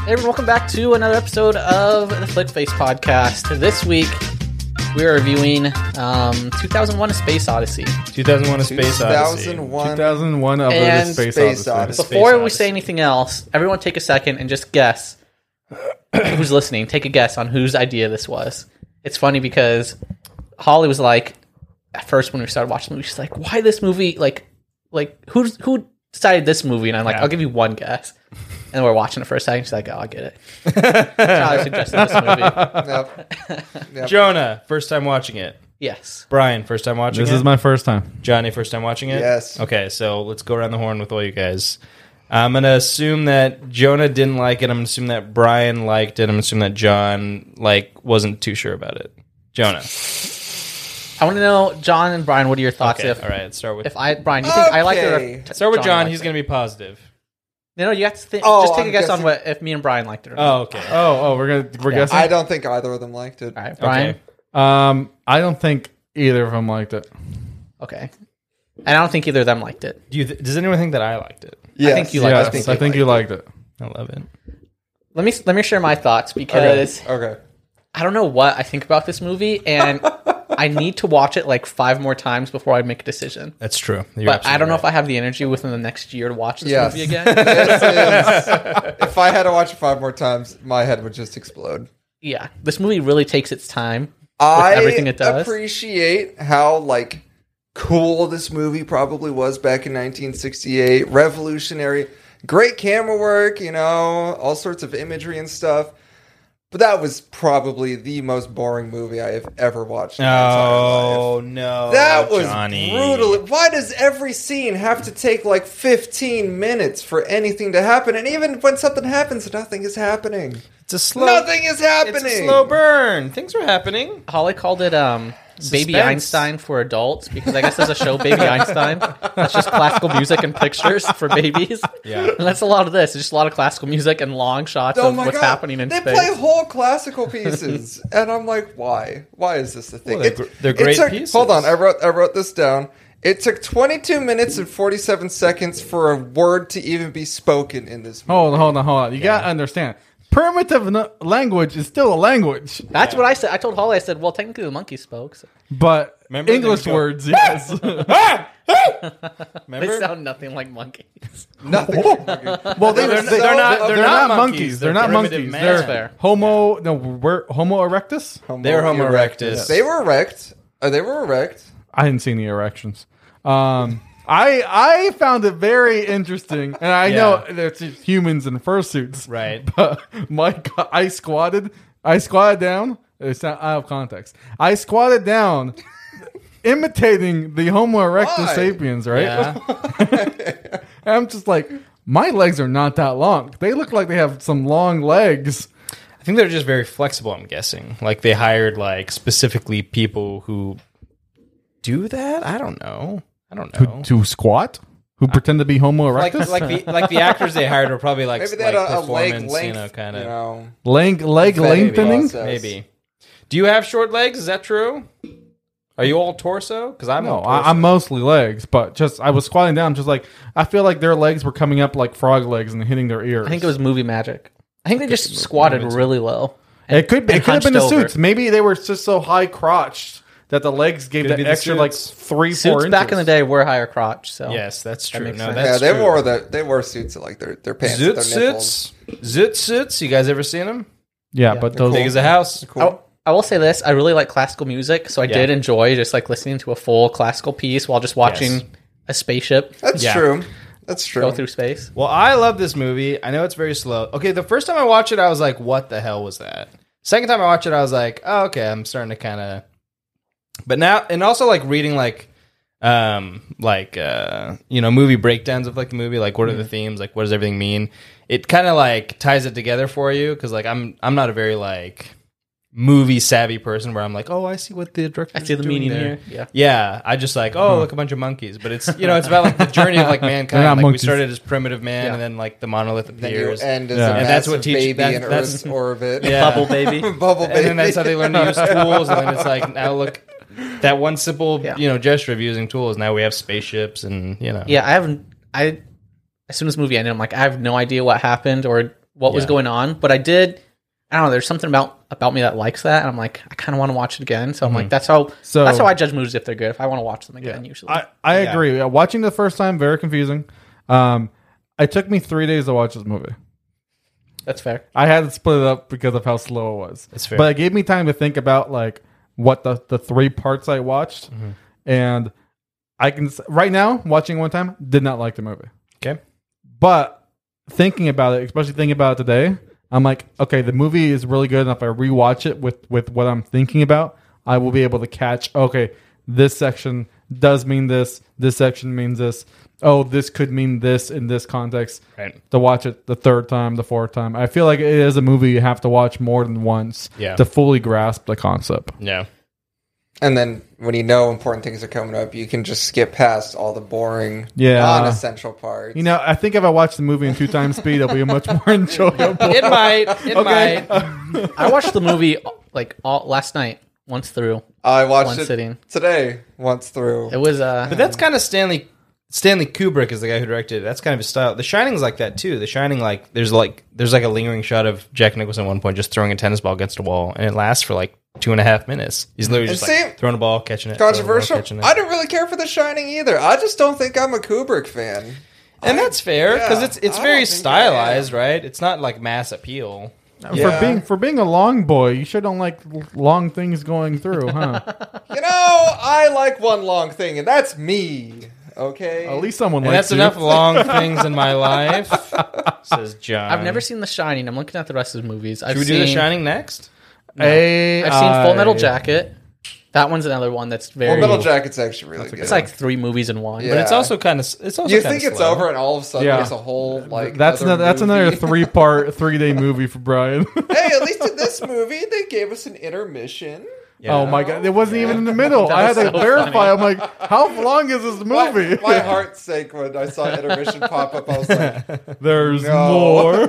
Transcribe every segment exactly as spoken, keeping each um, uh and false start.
Hey everyone, welcome back to another episode of the Flick Face Podcast. This week, we are reviewing um, two thousand one: A Space Odyssey. two thousand one: A Space Odyssey. two thousand one two thousand one of And the Space, Space Odyssey. Odyssey. Before Space we Odyssey. say anything else, everyone take a second and just guess who's listening. Take a guess on whose idea this was. It's funny because Holly was like, at first when we started watching the movie, she's like, "Why this movie? Like, like who's who decided this movie?" And I'm like, Yeah. "I'll give you one guess." And we're watching it for a second. She's like, "Oh, I get it." Charlie suggested this movie. Yep. Yep. Jonah, first time watching it. Yes. Brian, first time watching This it. is my first time. Johnny, first time watching it? Yes. Okay, so let's go around the horn with all you guys. I'm going to assume that Jonah didn't like it. I'm going to assume that Brian liked it. I'm going to assume that John like wasn't too sure about it. Jonah. I want to know, John and Brian, what are your thoughts? Okay, if all right, let's start with... if I Brian, you think I like it? Okay. Or t- Start with John. liked He's it? going to be positive. No, no, you have to think. Oh, just take a I'm guess on guessing- what if me and Brian liked it or not. Oh, okay. Oh, oh, we're gonna we're Yeah. guessing. I don't think either of them liked it. All right, Brian. Okay. Um, I don't think either of them liked it. Okay. And I don't think either of them liked it. Do you th- does anyone think that I liked it? Yes. think you liked it. Yes, I think, I think you liked it. I love it. Let me let me share my thoughts Okay. because Okay. I don't know what I think about this movie, and I need to watch it like five more times before I make a decision. That's true. You're But I don't know if right. I have the energy within the next year to watch this Yes. movie again. This is- if I had to watch it five more times, my head would just explode. Yeah, this movie really takes its time. I everything it does. appreciate how like cool this movie probably was back in nineteen sixty-eight. Revolutionary, great camera work, you know, all sorts of imagery and stuff. But that was probably the most boring movie I have ever watched. In my entire life. Oh, no. That was Johnny. brutal. Why does every scene have to take like fifteen minutes for anything to happen? And even when something happens, nothing is happening. It's a slow... Nothing is happening. It's a slow burn. Things are happening. Holly called it um, Baby Suspense. Einstein for adults because I guess there's a show, Baby Einstein. That's just classical music and pictures for babies. Yeah. And that's a lot of this. It's just a lot of classical music and long shots Oh of my what's God. happening in they space. play whole classical pieces, and I'm like, why? Why is this a thing? Well, they're It- gr- they're it great took- pieces. Hold on, I wrote I wrote this down. It took twenty-two minutes and forty-seven seconds for a word to even be spoken in this movie. Hold on, hold on, hold on. You gotta understand. Primitive n- language is still a language, That's what I said. I told Holly, I said, well, technically the monkey spoke. So but Remember English they go- words, yes. they Remember? sound nothing like monkeys. Nothing. well, they, They're- they, they're they're not- not. They're, they're not not monkeys. monkeys. They're They're not primitive monkeys. man. They're That's fair. Homo. No, we're Homo erectus. They're Homo erectus. They were erect. Uh, they were erect. I didn't see any erections. Um, I I found it very interesting, and I Yeah. know there's humans in fursuits, Right. But my God, I squatted, I squatted down. It's not out of context. I squatted down, imitating the Homo erectus Why? sapiens, right? Yeah. And I'm just like, my legs are not that long. They look like they have some long legs. I think they're just very flexible, I'm guessing. Like, they hired, like, specifically people who do that? I don't know. I don't know. To squat? Who pretend to be Homo like, erectus? like, the, like the actors they hired were probably, like, Maybe they had like a, a leg performance, length, you know, kind of. you know, leg leg vetting lengthening? process. Maybe. Do you have short legs? Is that true? Are you all torso? Because I'm No, all torso. I, I'm mostly legs, but just I was squatting down, just like I feel like their legs were coming up like frog legs and hitting their ears. I think it was movie magic. I think they just squatted really low. It could be. and It could have been the hunched over. suits. Maybe they were just so high crotched that the legs gave Could that be the extra like suits. three, four Suits inches. back in the day were higher crotch. So Yes, that's true. makes No, sense. that's yeah, they true. wore the they wore suits at like their their pants. at Zoot their nipples. suits. Zoot suits. You guys ever seen them? Yeah, Yeah, but they're those. Big as a house. Cool. I, I will say this: I really like classical music, so I Yeah. did enjoy just like listening to a full classical piece while just watching Yes. a spaceship That's Yeah. true. That's true. go through space. Well, I love this movie. I know it's very slow. Okay, the first time I watched it, I was like, what the hell was that? Second time I watched it, I was like, oh, okay, I'm starting to kind of... But now, and also like reading like, um, like, uh, you know, movie breakdowns of like the movie, like what are the themes, like what does everything mean? It kind of like ties it together for you, because like I'm, I'm not a very like movie savvy person where I'm like, oh, I see what the director. I see the meaning here. Yeah. Yeah, I just like, oh, look, a bunch of monkeys. But it's, you know, it's about like the journey of like mankind. They're not Like we monkeys. started as primitive man, Yeah. and then like the monolith Then you appears, end as Yeah. a And massive that's what teach- baby that- in that's- Earth's orbit. Yeah. Bubble baby. Bubble baby. and then that's how they learn to use tools. And then it's like, now look, that one simple, Yeah. you know, gesture of using tools. Now we have spaceships, and you know, Yeah, I haven't. I as soon as the movie ended, I'm like, I have no idea what happened or what was Yeah. going on, but I did. I don't know. There's something about about me that likes that, and I'm like, I kind of want to watch it again. So I'm like, that's how. So- that's how I judge movies if they're good. If I want to watch them again, usually. I, I Yeah. agree. Yeah, watching the first time, very confusing. Um, it took me three days to watch this movie. that's fair. I had to split it up because of how slow it was. That's fair. But it gave me time to think about like what the, the three parts I watched, Mm-hmm. and I can s- right now watching it one time did not like the movie. Okay. But thinking about it, especially thinking about it today, I'm like, okay, the movie is really good, and if I rewatch it with with what I'm thinking about, I will be able to catch. Okay, this section does mean this. This section means this. Oh, this could mean this in this context. Right. To watch it the third time, the fourth time, I feel like it is a movie you have to watch more than once Yeah. to fully grasp the concept. Yeah. And then when you know important things are coming up, you can just skip past all the boring, Yeah. non-essential parts. You know, I think if I watch the movie in two times speed, it'll be much more enjoyable. It might. It Okay. might. I watched the movie like all last night once through. I watched One it sitting. today once through. It was uh, But that's kind of Stanley. Stanley Kubrick is the guy who directed it. That's kind of his style. The Shining's like that too. The Shining, like there's like there's like a lingering shot of Jack Nicholson at one point just throwing a tennis ball against a wall, and it lasts for like two and a half minutes. He's literally And just see, like throwing a ball, catching it. throwing a ball, Controversial. catching it. I didn't really care for The Shining either. I just don't think I'm a Kubrick fan. and that's fair because yeah, it's it's I very don't think I am. stylized, right? It's not like mass appeal. Yeah. For being for being a long boy, you sure don't like l- long things going through, huh? You know, I like one long thing, and that's me. Okay. At least someone And likes that's you. enough long things in my life, says John. I've never seen The Shining. I'm looking at the rest of the movies. I've Should we seen, do The Shining next? A I've seen Full Metal I- Jacket. That one's another one that's very. Full Metal Jacket's actually really good. It's like three movies in one. Yeah. But it's also kind of. It's also you kinda think it's slow. over, and all of a sudden Yeah. there's a whole like. That's other another, that's movie. another three part, three day movie for Brian. Hey, at least in this movie, they gave us an intermission. Yeah. Oh my god, it wasn't even in the middle. I had to That was so verify. I'm like, how long is this My, movie? my heart's sake when I saw intermission pop up, I was like, There's No. more.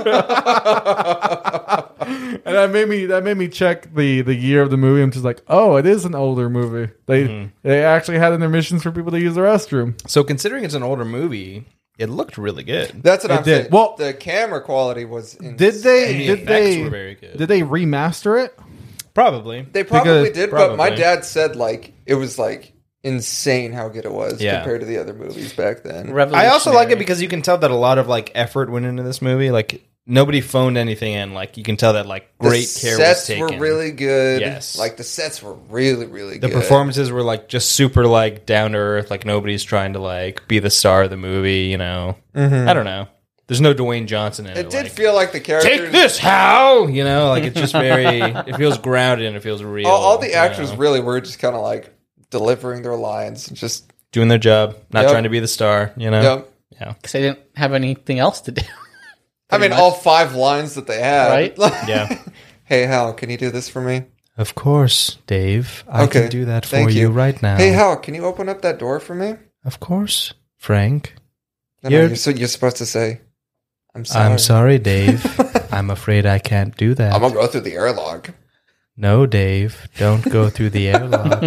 And that made me that made me check the the year of the movie. I'm just like, oh, it is an older movie. They Mm-hmm. they actually had intermissions for people to use the restroom. So considering it's an older movie, it looked really good. that's what It I'm did. saying. Well- the camera quality was insane. Did they And the did effects they were very good. did they remaster it? Probably. They probably Because- did, but my probably. dad said like it was like insane how good it was Yeah. compared to the other movies back then. I also like it because you can tell that a lot of like effort went into this movie. Like nobody phoned anything in. Like you can tell that like The great care sets was were taken. really good. Yes. like the sets were really really The good. performances were like just super like down to earth. Like nobody's trying to like be the star of the movie. You know, I don't know. There's no Dwayne Johnson in it. It did like, feel like the characters. Take this, Hal. You know, like it's just very. It feels grounded and it feels real. All, all the you actors know? really were just kind of like delivering their lines and just. doing their job, not Yep. trying to be the star. You know. Yep. Yeah. because they didn't have anything else to do. I mean, much. all five lines that they had. Right? Yeah. Hey, Hal, can you do this for me? Of course, Dave. I Okay, can do that for thank you. you. right now. Hey, Hal, can you open up that door for me? Of course, Frank. No, no, You're- you're, so, you're supposed to say, I'm sorry. I'm sorry, Dave. I'm afraid I can't do that. I'm going to go through the airlock. No, Dave. Don't go through the airlock.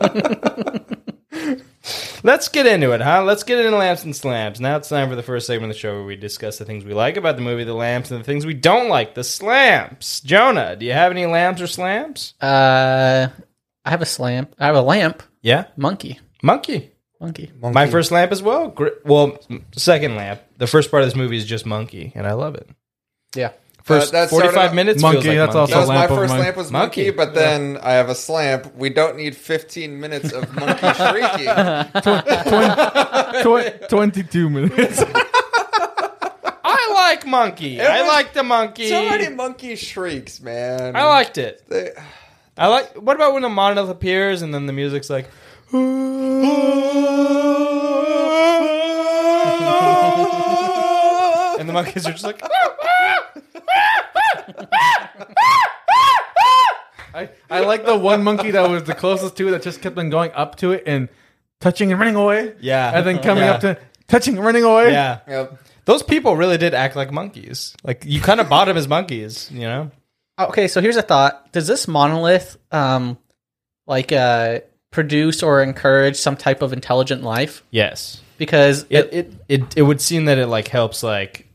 Let's get into it, huh? Let's get into Lamps and Slams. Now it's time for the first segment of the show where we discuss the things we like about the movie, the lamps, and the things we don't like, the slams. Jonah, do you have any lamps or slams? Uh, I have a slam. I have a lamp. Yeah. Monkey. Monkey. Monkey. Monkey. My first lamp as well. Gr- Well, second lamp. The first part of this movie is just Monkey, and I love it. Yeah. First that started forty-five out- minutes Monkey, feels like that's Monkey. That was also my lamp of first mine. lamp was monkey, Monkey. but then I have a slamp. We don't need fifteen minutes of monkey shrieking. Tw- Twenty-two minutes. I like Monkey. It I was like the Monkey. So many monkey shrieks, man. I liked it. They, I like. What about when the monolith appears and then the music's like. And the monkeys are just like. I, I like the one monkey that was the closest to it that just kept on going up to it and touching and running away. Yeah. And then coming Yeah. up to it, touching and running away. Yeah. yep. Those people really did act like monkeys. Like, you kind of bought them as monkeys, you know? Okay, so here's a thought. Does this monolith, um, like, uh, produce or encourage some type of intelligent life? Yes. Because It, it, it, it would seem that it, like, helps, like,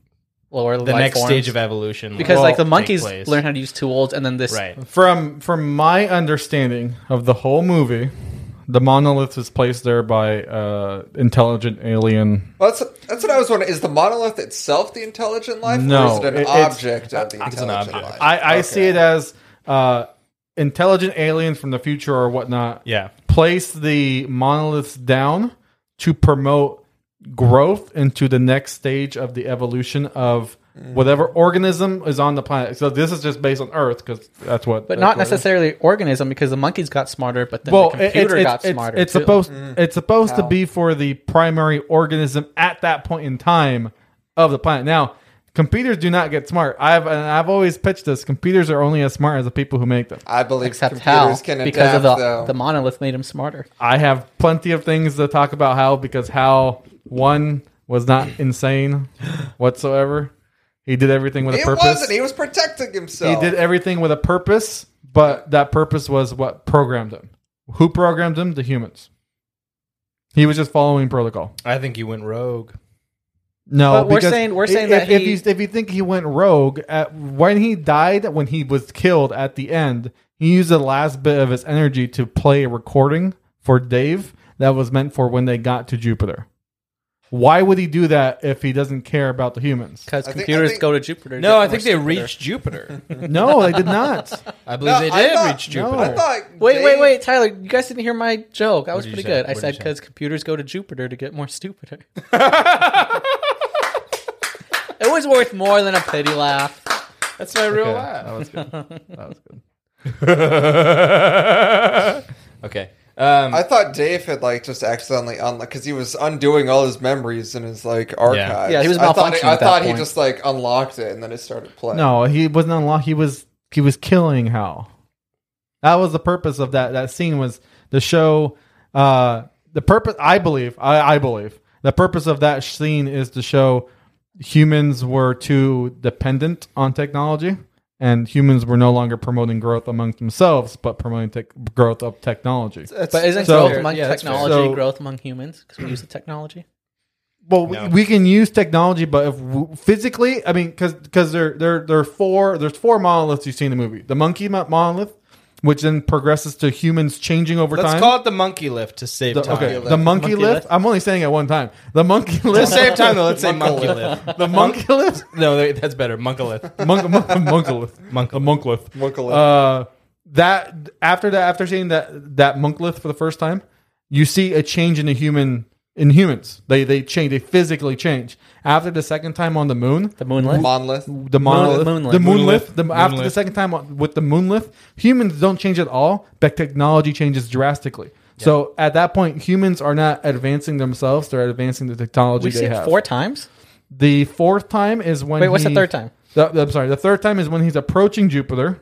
lower the life next forms. stage of evolution. Because will like the take monkeys place. learn how to use tools, and then this Right. From from my understanding of the whole movie, the monolith is placed there by uh, intelligent alien. Well, that's that's what I was wondering. Is the monolith itself the intelligent life, No, or is it an it- it's- object of the an intelligent object. life? I, I Okay. see it as uh, intelligent aliens from the future or whatnot. Yeah. Place the monoliths down to promote growth into the next stage of the evolution of whatever organism is on the planet. So this is just based on Earth because that's what. but that's not what it is. necessarily organism, because the monkeys got smarter, but then Well, the it- computer it's, got it's, smarter. It's too. supposed Mm. it's supposed How? to be for the primary organism at that point in time of the planet. Now, computers do not get smart. I've and I've always pitched this: computers are only as smart as the people who make them. I believe Except how, computers can because adapt, of the though. the monolith made him smarter. I have plenty of things to talk about how because how one was not insane whatsoever. He did everything with a He purpose. wasn't. He was protecting He himself. did everything with a purpose, but that purpose was what programmed him. Who programmed him? The humans. He was just following protocol. I think you went rogue. No, But we're because saying- we're if- saying if, that if he- you if you think he went rogue at, when he died, when he was killed at the end, he used the last bit of his energy to play a recording for Dave that was meant for when they got to Jupiter. Why would he do that if he doesn't care about the humans? Because I think- computers I think- go to Jupiter. to No, get I more think they Jupiter. reached Jupiter. No, they did not. I believe No, they I did thought- reach Jupiter. no. I thought. Wait, Dave- wait, wait, Tyler! You guys didn't hear my joke. That was did you pretty say? good. I What did said you say? because computers go to Jupiter to get more stupider. It was worth more than a pity laugh. That's my real Okay, laugh. that was good. That was good. Okay. Um, I thought Dave had like just accidentally unlocked because he was undoing all his memories in his like archives. Yeah, he was I thought, malfunctioning I at that thought he point. just like unlocked it and then it started playing. No, he wasn't unlocked. He was he was killing Hal. That was the purpose of that that scene was to show uh, the purpose. I believe. I, I believe the purpose of that scene is to show humans were too dependent on technology, and humans were no longer promoting growth amongst themselves, but promoting tech growth of technology. That's- But isn't So- growth among yeah, that's fair. technology So- growth among humans? Because we use the technology. Well, No. we, we can use technology, but if w- physically, I mean, because because there there there are four there's four monoliths you see in the movie. The monkey mo- monolith, which then progresses to humans changing over let's time. call it the monkey lift to save The- time. okay, lift. the monkey, Monkey lift. lift? I'm only saying it one time. The monkey To lift. save time, though, let's say monkey Monk lift. The monkey lift. No, they- that's better. Monkolith. Monk, monk, monk lift. Monk- The monk lift. Monk lift. Uh, that after that, after seeing that that monk lift for the first time, you see a change in the human in humans. They they change. They physically change. After the second time on the moon, The moonlight. Monolith. the monolith, moon lift. the moon Moon lift. lift. The, Moon after the lift. second time on- with the moon lift, humans don't change at all, but technology changes drastically. So at that point, humans are not advancing themselves; they're advancing the technology We they see it have. four times. The fourth time is when. Wait, what's the he- third time? the- I'm sorry. The third time is when he's approaching Jupiter.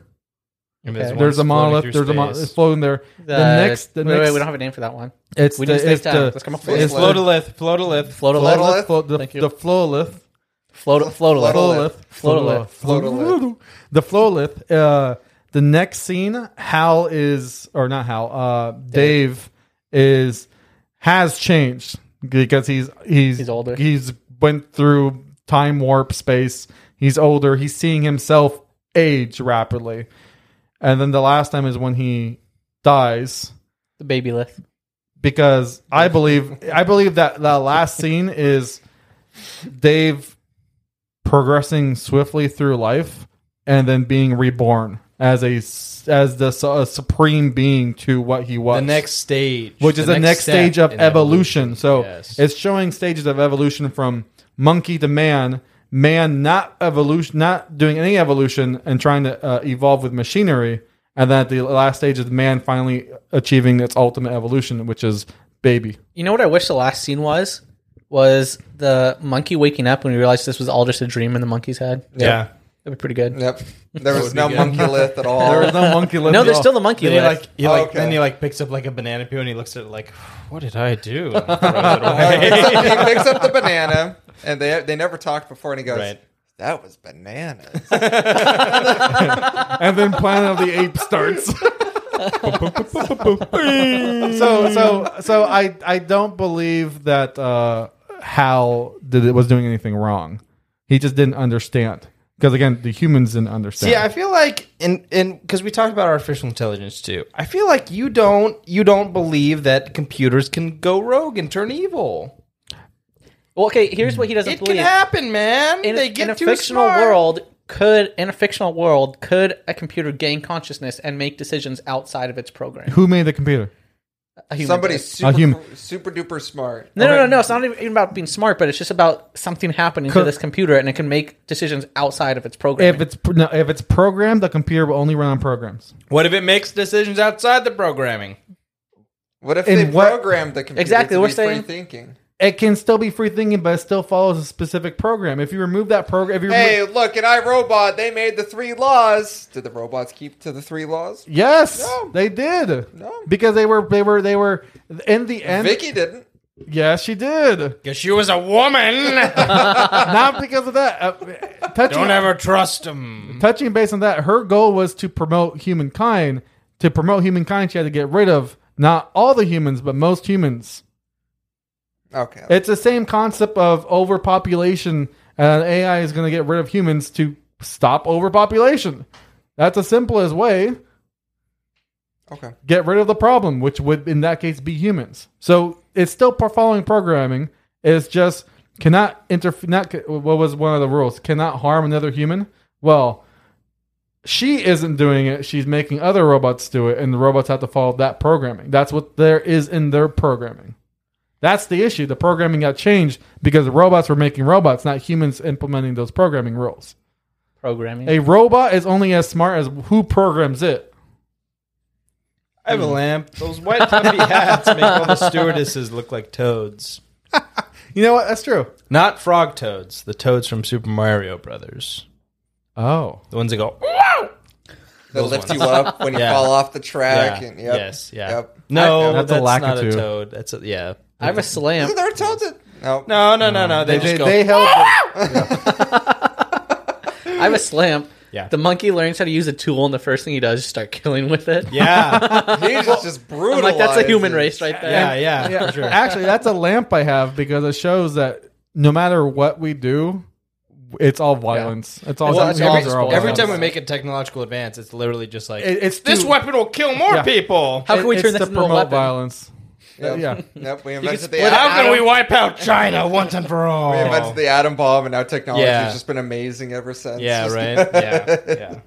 Okay. There's a monolith. There's a monolith it's floating there. The, next, the wait, next, wait, we don't have a name for that one. it's We the, didn't save it's time. the, Let's come up with It's it. Floatolith. Floatolith. Float a Float a lift. lift? Flo- the, Thank you. the Flowlith. Float, float a lift. Float-a-lift. Float-a-lift. Float-a-lift. The Flowlith. Uh, the next scene, Hal is, or not Hal, uh, Dave is, has changed because he's, he's, He's older. He's went through time warp space. He's older. He's seeing himself age rapidly. And then the last time is when he dies. The baby lift. Because I believe I believe that the last scene is Dave progressing swiftly through life and then being reborn as a as the su- a supreme being to what he was. The next stage. which is the, next, step stage of in evolution. So Yes. it's showing stages of evolution from monkey to man. Man not evolution, not doing any evolution and trying to uh, evolve with machinery. And then at the last stage is man finally achieving its ultimate evolution, which is baby. You know what I wish the last scene was? Was the monkey waking up when we realized this was all just a dream in the monkey's head. Yeah. That'd be pretty good. Yep. There was would no be good. monkey lift at all. There was no monkey left. No, at there's all. still the monkey Then he lift. like he like Okay. then he like picks up like a banana peel and he looks at it like, what did I do? And throws it he, picks away. up, he picks up the banana, and they they never talked before, and he goes, Right. "That was bananas." and then Planet of the Apes starts. so so so I I don't believe that uh, Hal did it was doing anything wrong. He just didn't understand. Because again, the humans didn't understand. See, I feel like in in because we talked about artificial intelligence too. I feel like you don't you don't believe that computers can go rogue and turn evil. Well, okay, here's what he doesn't It believe. can happen, man. In, they get in a too fictional smart. world, could in a fictional world could a computer gain consciousness and make decisions outside of its program? Who made the computer? A human Somebody's did. super, human. super duper smart. No, no, no, no. It's not even about being smart, but it's just about something happening Co- to this computer, and it can make decisions outside of its program. If it's no, if it's programmed, the computer will only run on programs. What if it makes decisions outside the programming? What if In they what- programmed the computer Exactly, to we're be saying- free thinking? It can still be free thinking, but it still follows a specific program. If you remove that program, if you Hey, remove, look, in iRobot, they made the three laws. Did the robots keep to the three laws? yes, No. they did. No. Because they were they were they were in the end. Vicky didn't. Yes, she did. Because she was a woman. Not because of that. Uh, touching, Don't ever trust them. touching base on that, her goal was to promote humankind. To promote humankind, she had to get rid of not all the humans, but most humans. Okay. It's the same concept of overpopulation, and A I is going to get rid of humans to stop overpopulation. That's the simplest way. Okay. Get rid of the problem, which would in that case be humans. So it's still pro- following programming. It's just cannot interfere. Not what was one of the rules? Cannot harm another human. Well, she isn't doing it. She's making other robots do it, and the robots have to follow that programming. That's what there is in their programming. That's the issue. The programming got changed because the robots were making robots, not humans implementing those programming rules. programming. A robot is only as smart as who programs it. I have a lamp. Those white puffy hats make all the stewardesses look like toads. You know what? That's true. Not frog toads. The toads from Super Mario Brothers. Oh. The ones that go. They lift you up when you Yeah. fall off the track. Yeah. And, yep. Yes. Yeah. Yep. No, That's that's, a not Lakitu. a toad. That's a yeah. I have a slam. Isn't there a toad that? No. No, no, no, no. They, They, just go. they held I have a slam. Yeah. The monkey learns how to use a tool, and the first thing he does is start killing with it. yeah. He just, just brutalized. I'm like, that's a human it. race right there. yeah. Yeah. Yeah, For sure. actually, that's a lamp I have because it shows that no matter what we do, it's all violence. It's all, Well, it's all humans are all spoilers. Every violence. time we make a technological advance, it's literally just like It- it's this to- weapon will kill more Yeah. people. How can we It- turn it's this to into a promote weapon? violence? Yep. Yeah. Yep. We can invented the split How atom. can we wipe out China once and for all? We invented the atom bomb, and now technology Yeah. has just been amazing ever since. Yeah. Right. Yeah. Yeah.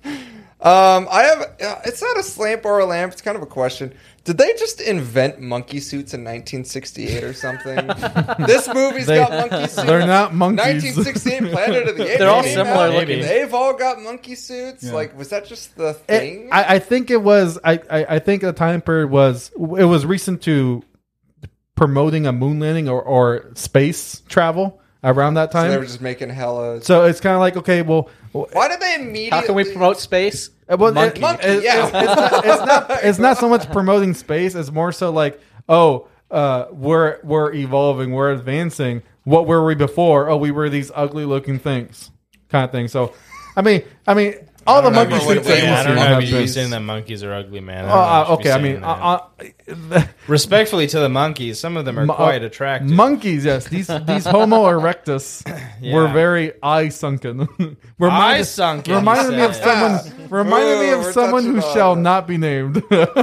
Um, I have. Uh, it's not a slamp or a lamp. It's kind of a question. Did they just invent monkey suits in nineteen sixty-eight or something? This movie's They- got monkey suits. They're not monkeys. nineteen sixty-eight Planet of the Apes. They're all came similar out. looking. They've all got monkey suits. Like, was that just the thing? It- I, I think it was. I, I, I think the time period was. It was recent to promoting a moon landing or, or space travel around that so time. they So, were just making hella. it's kind of like okay, well, well, Why did they immediately? How can we promote space? Uh, well, Monkey. it- Monkey, it- yeah. It's, it's not, it's not. It's not so much promoting space. It's more so like, oh, uh, we're we're evolving, we're advancing. What were we before? Oh, we were these ugly looking things, kind of thing. So, I mean, I mean, all the I don't monkey know what suits. it that was. you Yeah, I don't see know have if you're been- saying that monkeys are ugly, man. I Uh, don't know uh, if you should be okay, I saying mean, that. uh, uh, respectfully to the monkeys, some of them are Mo- quite attractive. monkeys. Yes, these these Homo erectus were Yeah. very eye sunken. Eye sunken, Reminded you me of said. someone. Reminded me Ooh, of we're someone who touching on shall it. not be named.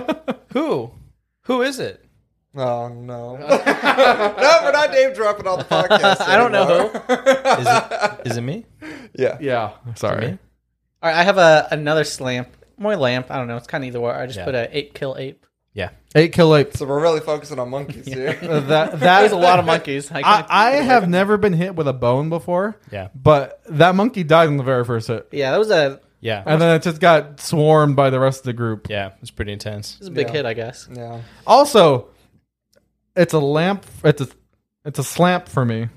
Who? Who is it? Oh no! No, we're not name dropping on the podcast. I don't know anymore. Is it? Is it me? Yeah. yeah, sorry. Me? All right, I have a another slam. More lamp. I don't know. It's kind of either or. I just Yeah. put a ape kill ape. Yeah. Eight kill ape. So we're really focusing on monkeys here. Uh, that There's that a lot of monkeys. I, I, can't- I have never been hit with a bone before. Yeah. But that monkey died in the very first hit, yeah, that was a, Yeah. and then it just got swarmed by the rest of the group. Yeah. It's pretty intense. it was a big Yeah. hit, I guess. Yeah. Also, it's a lamp. It's a it's a slamp for me.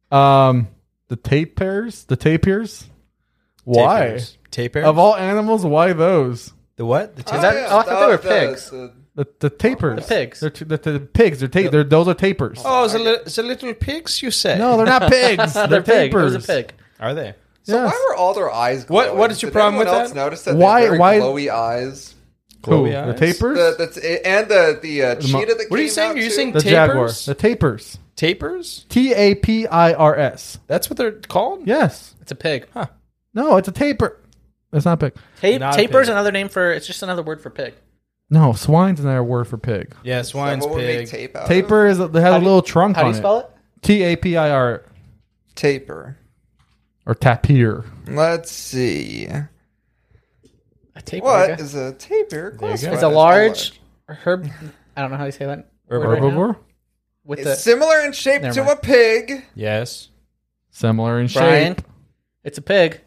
Um, the tapirs, the tapirs. Why? Tapirs. Tapirs? Of all animals, why those? the what? The Is that- yeah, oh, I thought they were the- pigs. the- The the tapirs. The pigs. They're t- the, the pigs. They're, ta- they're those are tapers. Oh, the, li- the little pigs, you say? No, they're not pigs. They're, They're pig. It tapers. was a pig. Are they? So Yes. why were all their eyes What- glowing? what is your Did problem anyone with else that? Notice that Why- they have very why- glowy eyes? Who? Glowy The eyes? tapers? The, that's and the the uh, mo- cheetah that What are you came saying? out Are you too? saying the tapers? jaguar. The tapers. Tapers? T A P I R S. That's what they're called? Yes. It's a pig. No, it's a taper. It's not pig. Tape, Not a taper's pig. another name for. It's just another word for pig. No, swine's another word for pig. Yeah, Is that swine's what would make pig. tape out of? Taper is they has How a do little trunk How do on you spell it? T A P I R Taper. or tapir. Let's see. A taper. What okay. is a tapir? go. Classified It's a as large herb. I don't know how you say that. word right now. Herbivore. With It's the similar in shape Never to mind. a pig. Yes. Similar in Brian. shape. It's a pig.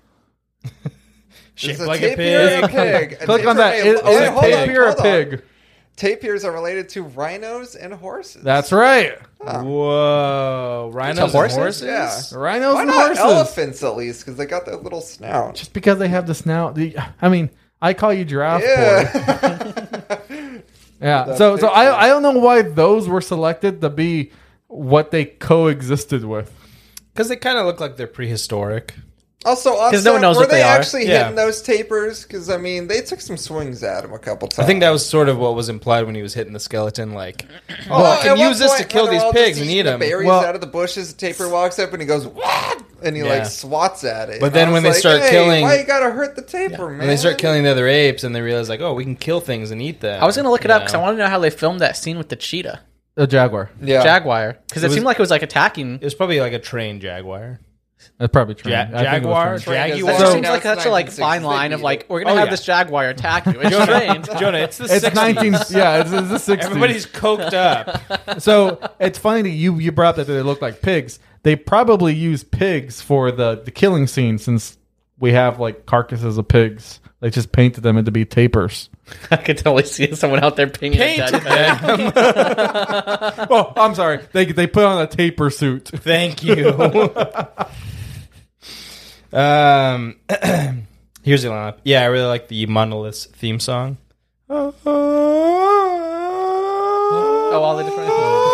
Shaped Is a like a tapir pig. a pig? A Click on tapir that. may- Is, oh, is wait, a hold on, tapir a hold on. pig? Tapirs are related to rhinos and horses. That's right. Whoa. Rhinos To and horses? horses? Yeah. Rhinos Why and not horses. elephants at least? Because they got that little snout. Just because they have the snout. The, I mean, I call you giraffe boy. Yeah. Yeah. The So, so picture. I, I don't know why those were selected to be what they coexisted with. Because they kind of look like they're prehistoric. Also, on 'Cause no one set, knows were what they, they are. actually Yeah. hitting those tapers? Because I mean, they took some swings at him a couple times. I think that was sort of what was implied when he was hitting the skeleton. Like, oh, Well, I at can one use this to point kill when they're these all pigs just and eating eat the them. berries Well- out of the bushes. The taper walks up and he goes, "What?" And he Yeah. like swats at it. But then I when was they start hey, killing- why you gotta hurt the taper, man? When they start killing the other apes and they realize, like, oh, we can kill things and eat them. I was gonna look it you up because I know? wanted to know how they filmed that scene with the cheetah, A jaguar. yeah, jaguar, because it, It was- seemed like it was like attacking. It was probably like a trained jaguar. That's probably true. Ja- I think it was jaguar? trained. Trained as Jaguar? That they- just So- seems No, like it's such a like nineteen fine sixties, line they of beat like it. we're gonna Oh, have yeah. this jaguar attack you. It's trained. Jonah, it's the It's sixties. nineteen. Yeah, it's, it's the sixties. Everybody's coked up. So it's funny that you you brought up that they look like pigs. They probably use pigs for the the killing scene since we have like carcasses of pigs. They just painted them to be tapers. I could totally see someone out there painting a Painted dead them. Oh, I'm sorry. They they put on a taper suit. Thank you. um, here's the lineup. Yeah, I really like the Monolith's theme song. Oh, all the different.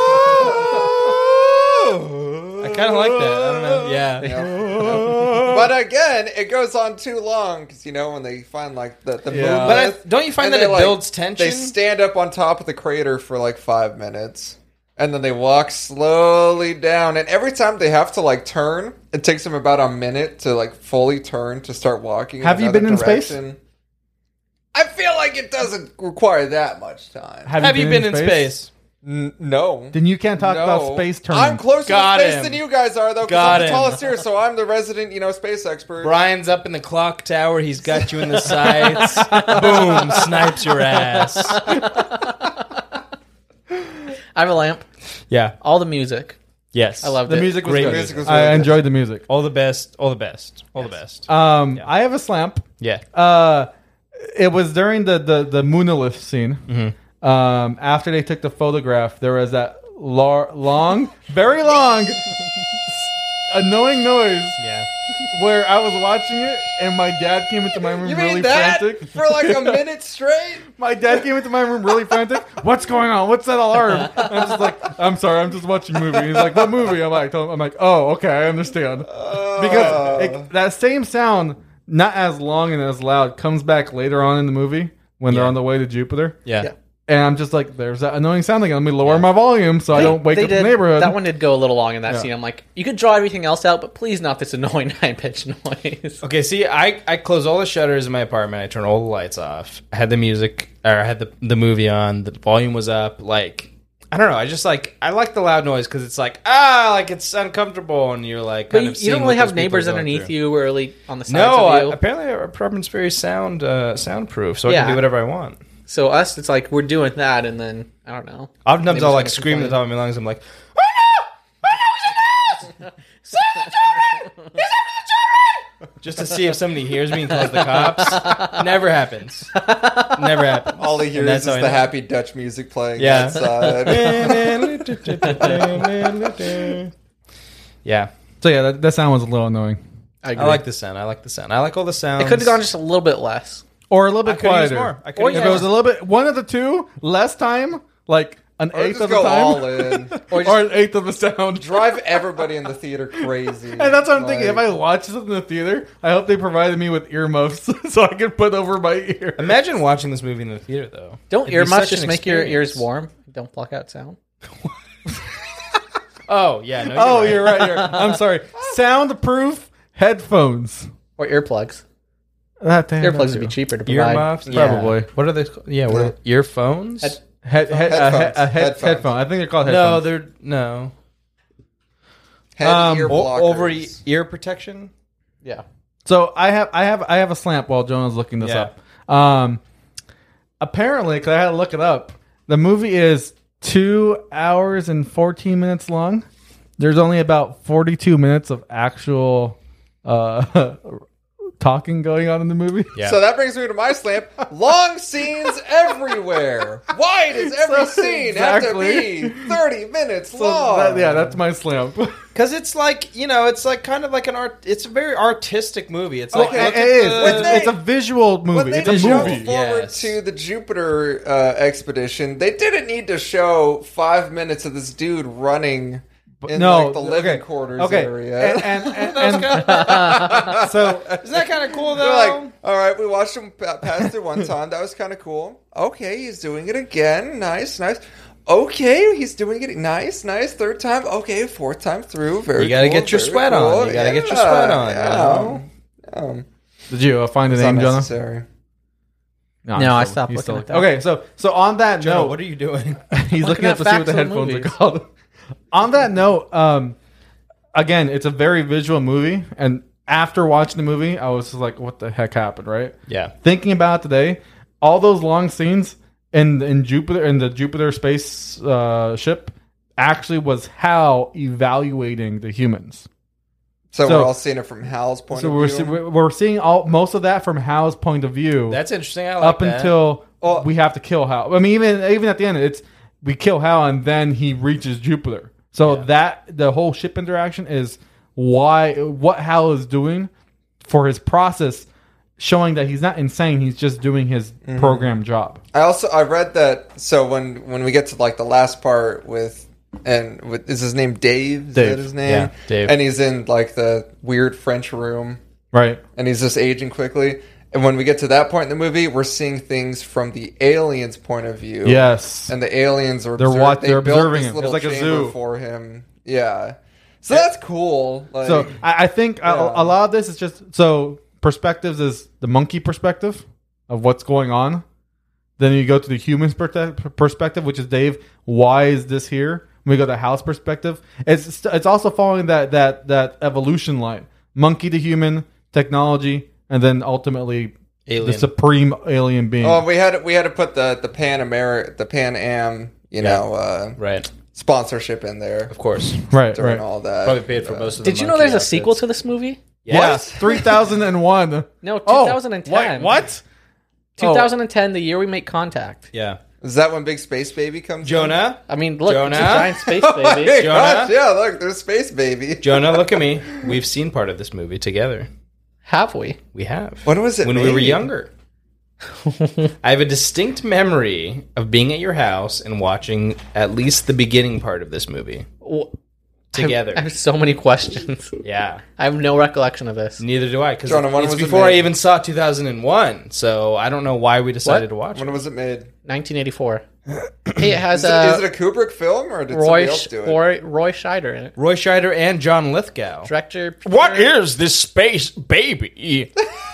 I kind of like that. I don't know. Yeah. But again, it goes on too long because you know when they find like the the Yeah. moon But I, myth, don't you find and that they, it like, builds tension? They stand up on top of the crater for like five minutes, and then they walk slowly down. And every time they have to like turn, it takes them about a minute to like fully turn to start walking. Have you another been in space? direction. I feel like it doesn't require that much time. Have you been in space? N- no. Then you can't talk No. about space turning. I'm closer Got to space him. than you guys are, though, because Got I'm the him. tallest here, so I'm the resident, you know, space expert. Brian's up in the clock tower. He's got you in the sights. Boom! Snipes your ass. I have a lamp. Yeah. All the music. Yes. I loved the it. music was Great good. music was I really good. enjoyed the music. All the best. All the best. All the best. Um, I have a slamp. Yeah. Uh, it was during the the the monolith scene. Um, after they took the photograph, there was that lar- long, very long, annoying noise Yeah. where I was watching it, and my dad came into my room You really mean that frantic. for like a minute straight? My dad came into my room really frantic. What's going on? What's that alarm? I'm just like, I'm sorry, I'm just watching a movie. He's like, what movie? I'm like, I'm like, oh, okay, I understand. Because it, that same sound, not as long and as loud, comes back later on in the movie when they're Yeah. on the way to Jupiter. Yeah. Yeah. And I'm just like, there's that annoying sound again. Let me lower my volume so I don't wake They up did, the neighborhood. That one did go a little long in that Yeah. scene. I'm like, you could draw everything else out, but please not this annoying high pitched noise. Okay, see, I, I closed all the shutters in my apartment. I turned all the lights off. I had the music, or I had the, the movie on. The volume was up. Like, I don't know. I just like, I like the loud noise because it's like, ah, like it's uncomfortable. And you're like, But kind you, of you don't seeing really what have those people neighbors are going underneath through. you or like on the sides No, I, of you. apparently our apartment's very sound uh, soundproof, so I Yeah. can do whatever I want. So us, it's like we're doing that, and then I don't know. Oftentimes Neighbors I'll are like gonna scream at the complain. top of my lungs. I'm like, oh no! Oh no! He's in the house! Save the children! He's after the children! Just to see if somebody hears me and calls the cops. Never happens. Never happens. All he hears And is that's how I the know. happy Dutch music playing Yeah. outside. Yeah, so yeah, that, that sound was a little annoying. I, agree. I like the sound. I like the sound. I like all the sounds. It could have gone just a little bit less. Or a little I bit could use quieter. more. I could Or use If yeah. it was a little bit, one of the two, less time, like an Or eighth just of the go time, all in. Or or an eighth of the sound. Drive everybody in the theater crazy. And that's what I'm thinking. If Like- I watch this in the theater, I hope they provided me with earmuffs so I can put over my ear. Imagine watching this movie in the theater, though. Don't It'd be earmuffs such just an make your ears experience. warm? Don't block out sound. Oh yeah, no. You're Oh, right. you're right. You're, I'm sorry. Soundproof headphones. Or earplugs. That damn, Earplugs that would be too. cheaper to provide. Earmuffs, Yeah. Probably. What are they? called? Yeah, what are they? Earphones? Head- Head, head, uh, Headphones. head, a head, Headphones. headphone. I think they're called no, headphones. they're no. Head Um, ear O- blockers. over e- ear protection. Yeah. So I have, I have, I have a slant while Jonah's looking this Yeah. up. Um, apparently, because I had to look it up, the movie is two hours and fourteen minutes long. There's only about forty-two minutes of actual uh, talking going on in the movie. Yeah. So that brings me to my slam. Long scenes everywhere. Why does every So- scene exactly. have to be thirty minutes So long? that- yeah, that's my slam. Because it's like, you know, it's like kind of like an art. It's a very artistic movie. It's like Okay. look it at is. the- It's, they- it's a visual when movie. they It's a jumped movie. forward Yes. to the Jupiter uh, expedition, they didn't need to show five minutes of this dude running in no, like the living okay. quarters Okay, area. and, and, and, and so Isn't that kind of cool though? They're like, all right, we watched him pa- pass through one time. That was kind of cool. Okay, he's doing it again. Nice, nice. Okay, he's doing it. Nice, nice. Third time. Okay, fourth time through. Very. You gotta cool, get your very sweat on. cool. You gotta get your Yeah, sweat on, you Yeah. know? Um, did you uh, find a it's name, Jonah? unnecessary. No, he's I still- stopped he's looking still- at that. Okay, so so on that Jonah, note, what are you doing? he's looking Looking up at to see what the facts of the headphones are movies. called. On that note, um, again, it's a very visual movie, and after watching the movie, I was just like, "What the heck happened?" Right? Yeah. Thinking about it today, all those long scenes in in Jupiter in the Jupiter space uh, ship actually was Hal evaluating the humans. So, So- we're all seeing it from Hal's point So of we're view. see, we're we're seeing all most of that from Hal's point of view. That's interesting. I like up that. until Well- we have to kill Hal. I mean, even even at the end, it's we kill Hal and then he reaches Jupiter. So Yeah. that the whole ship interaction is why what Hal is doing for his process, showing that he's not insane. He's just doing his Mm-hmm. program job. I also I read that. So when when we get to like the last part with and with, is his name Dave? Is Dave. that his name? Yeah, Dave. And he's in like the weird French room, Right. and he's just aging quickly. And when we get to that point in the movie, we're seeing things from the aliens' point of view. Yes. And the aliens are They're observ- watch- they they're built observing this him. little It's like a chamber zoo. for him. Yeah. So that's cool. Like, So I, I think a, Yeah. a lot of this is just so perspectives is the monkey perspective of what's going on. Then you go to the human perspective, perspective, which is Dave. Why is this here? When we go to the house perspective, it's it's also following that that that evolution line: monkey to human, technology, and then ultimately Alien. the supreme alien being. oh, we had we had to put the the Pan Ameri- the Pan Am, you Yeah. know, uh, Right. sponsorship in there Of course. right, during right. all that. Probably paid for Uh, most of the Did you know monkey there's a sequel outfits. to this movie? Yeah, What? three thousand and one. No, Oh, twenty ten. what? What? twenty ten, the year we make contact. Yeah. Is that when Big Space Baby comes? in? Jonah. I mean, look, Jonah? it's a giant space Oh my baby. gosh, Jonah? yeah, look, there's Space Baby. Jonah, look at me. We've seen part of this movie together. Have we? We have. When was it When we were made? younger. I have a distinct memory of being at your house and watching at least the beginning part of this movie Well, together. I have so many questions. Yeah. I have no recollection of this. Neither do I, because Jonah, when it's was it before I made? even saw two thousand one. So I don't know why we decided What? to watch When it. was it made? nineteen eighty-four. Hey, it has Is, uh, it, is it a Kubrick film or did Roy somebody else do it? Roy Roy Scheider in it. Roy Scheider and John Lithgow. Director. Peter, What is this space baby?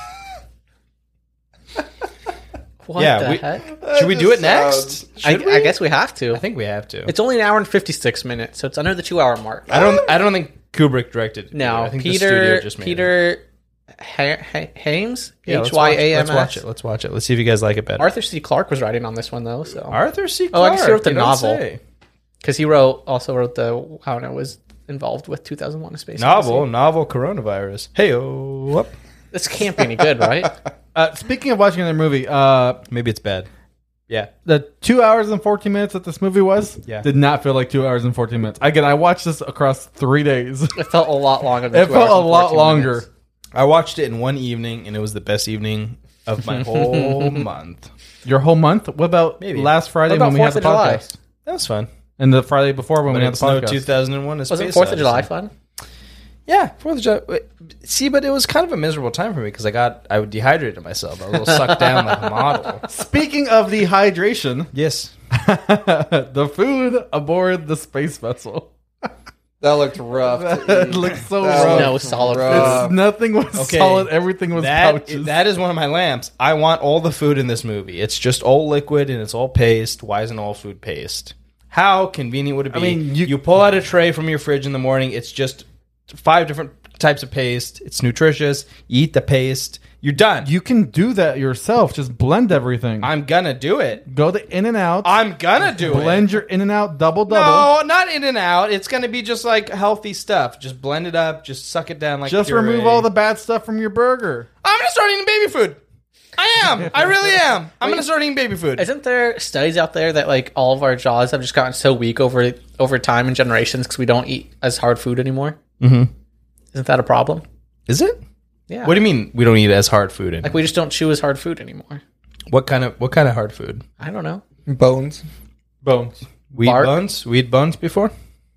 What Yeah, the we- heck? Should we That do it just next? sounds- I, Should we? I guess we have to. I think we have to. It's only an hour and fifty-six minutes, so it's under the two-hour mark. I don't. I don't think Kubrick directed it. No, I think the studio Peter just made it. Peter ha- ha- Hames, Yeah, let's H Y A watch- M Let's watch S. it. Let's watch it. Let's see if you guys like it better. Arthur C. Clarke was writing on this one though, so Arthur C. Oh, I Clarke. guess he wrote the you don't novel. say. because he wrote also wrote the I don't know was involved with two thousand one: A Space Novel, Odyssey. novel coronavirus. Hey, oh, This can't be any good, right? Uh, speaking of watching another movie, uh, maybe it's bad. Yeah, the two hours and fourteen minutes that this movie was Yeah. did not feel like two hours and fourteen minutes. Again, I watched this across three days. It felt a lot longer. Than It two felt hours a and lot fourteen longer. minutes. I watched it in one evening, and it was the best evening of my whole month. Your whole month? What about Maybe. last Friday What about when we had Fourth the of July? podcast? That was fun. And the Friday before when But we had it's the no podcast. two thousand one. Wasn't Fourth of July fun? Yeah, Fourth of July. Wait, See, but it was kind of a miserable time for me because I got I dehydrated myself. I was a little sucked down like a model. Speaking of dehydration, Yes. the food aboard the space vessel. That looked rough. to It eat. looks so That rough. No looked solid rough. food. Nothing was Okay. solid. Everything was That, pouches. that is one of my lamps. I want all the food in this movie. It's just all liquid and it's all paste. Why isn't all food paste? How convenient would it be? I mean, you- you pull out a tray from your fridge in the morning. It's just five different types of paste. It's nutritious. You eat the paste. You're done. You can do that yourself. Just blend everything. I'm gonna do it. Go to In and Out. I'm gonna do it. Blend your In and Out double double. No, not in and out. It's gonna be just like healthy stuff. Just blend it up. Just suck it down like Just puree. remove all the bad stuff from your burger. I'm gonna start eating baby food. I am. I really am. I'm gonna start eating baby food. Isn't there studies out there that like all of our jaws have just gotten so weak over over time and generations because we don't eat as hard food anymore? Mm-hmm. Isn't that a problem? Is it? Yeah. What do you mean we don't eat as hard food? Anymore? Like we just don't chew as hard food anymore. What kind of what kind of hard food? I don't know. Bones. Bones. We Bark? eat bones. We eat bones before.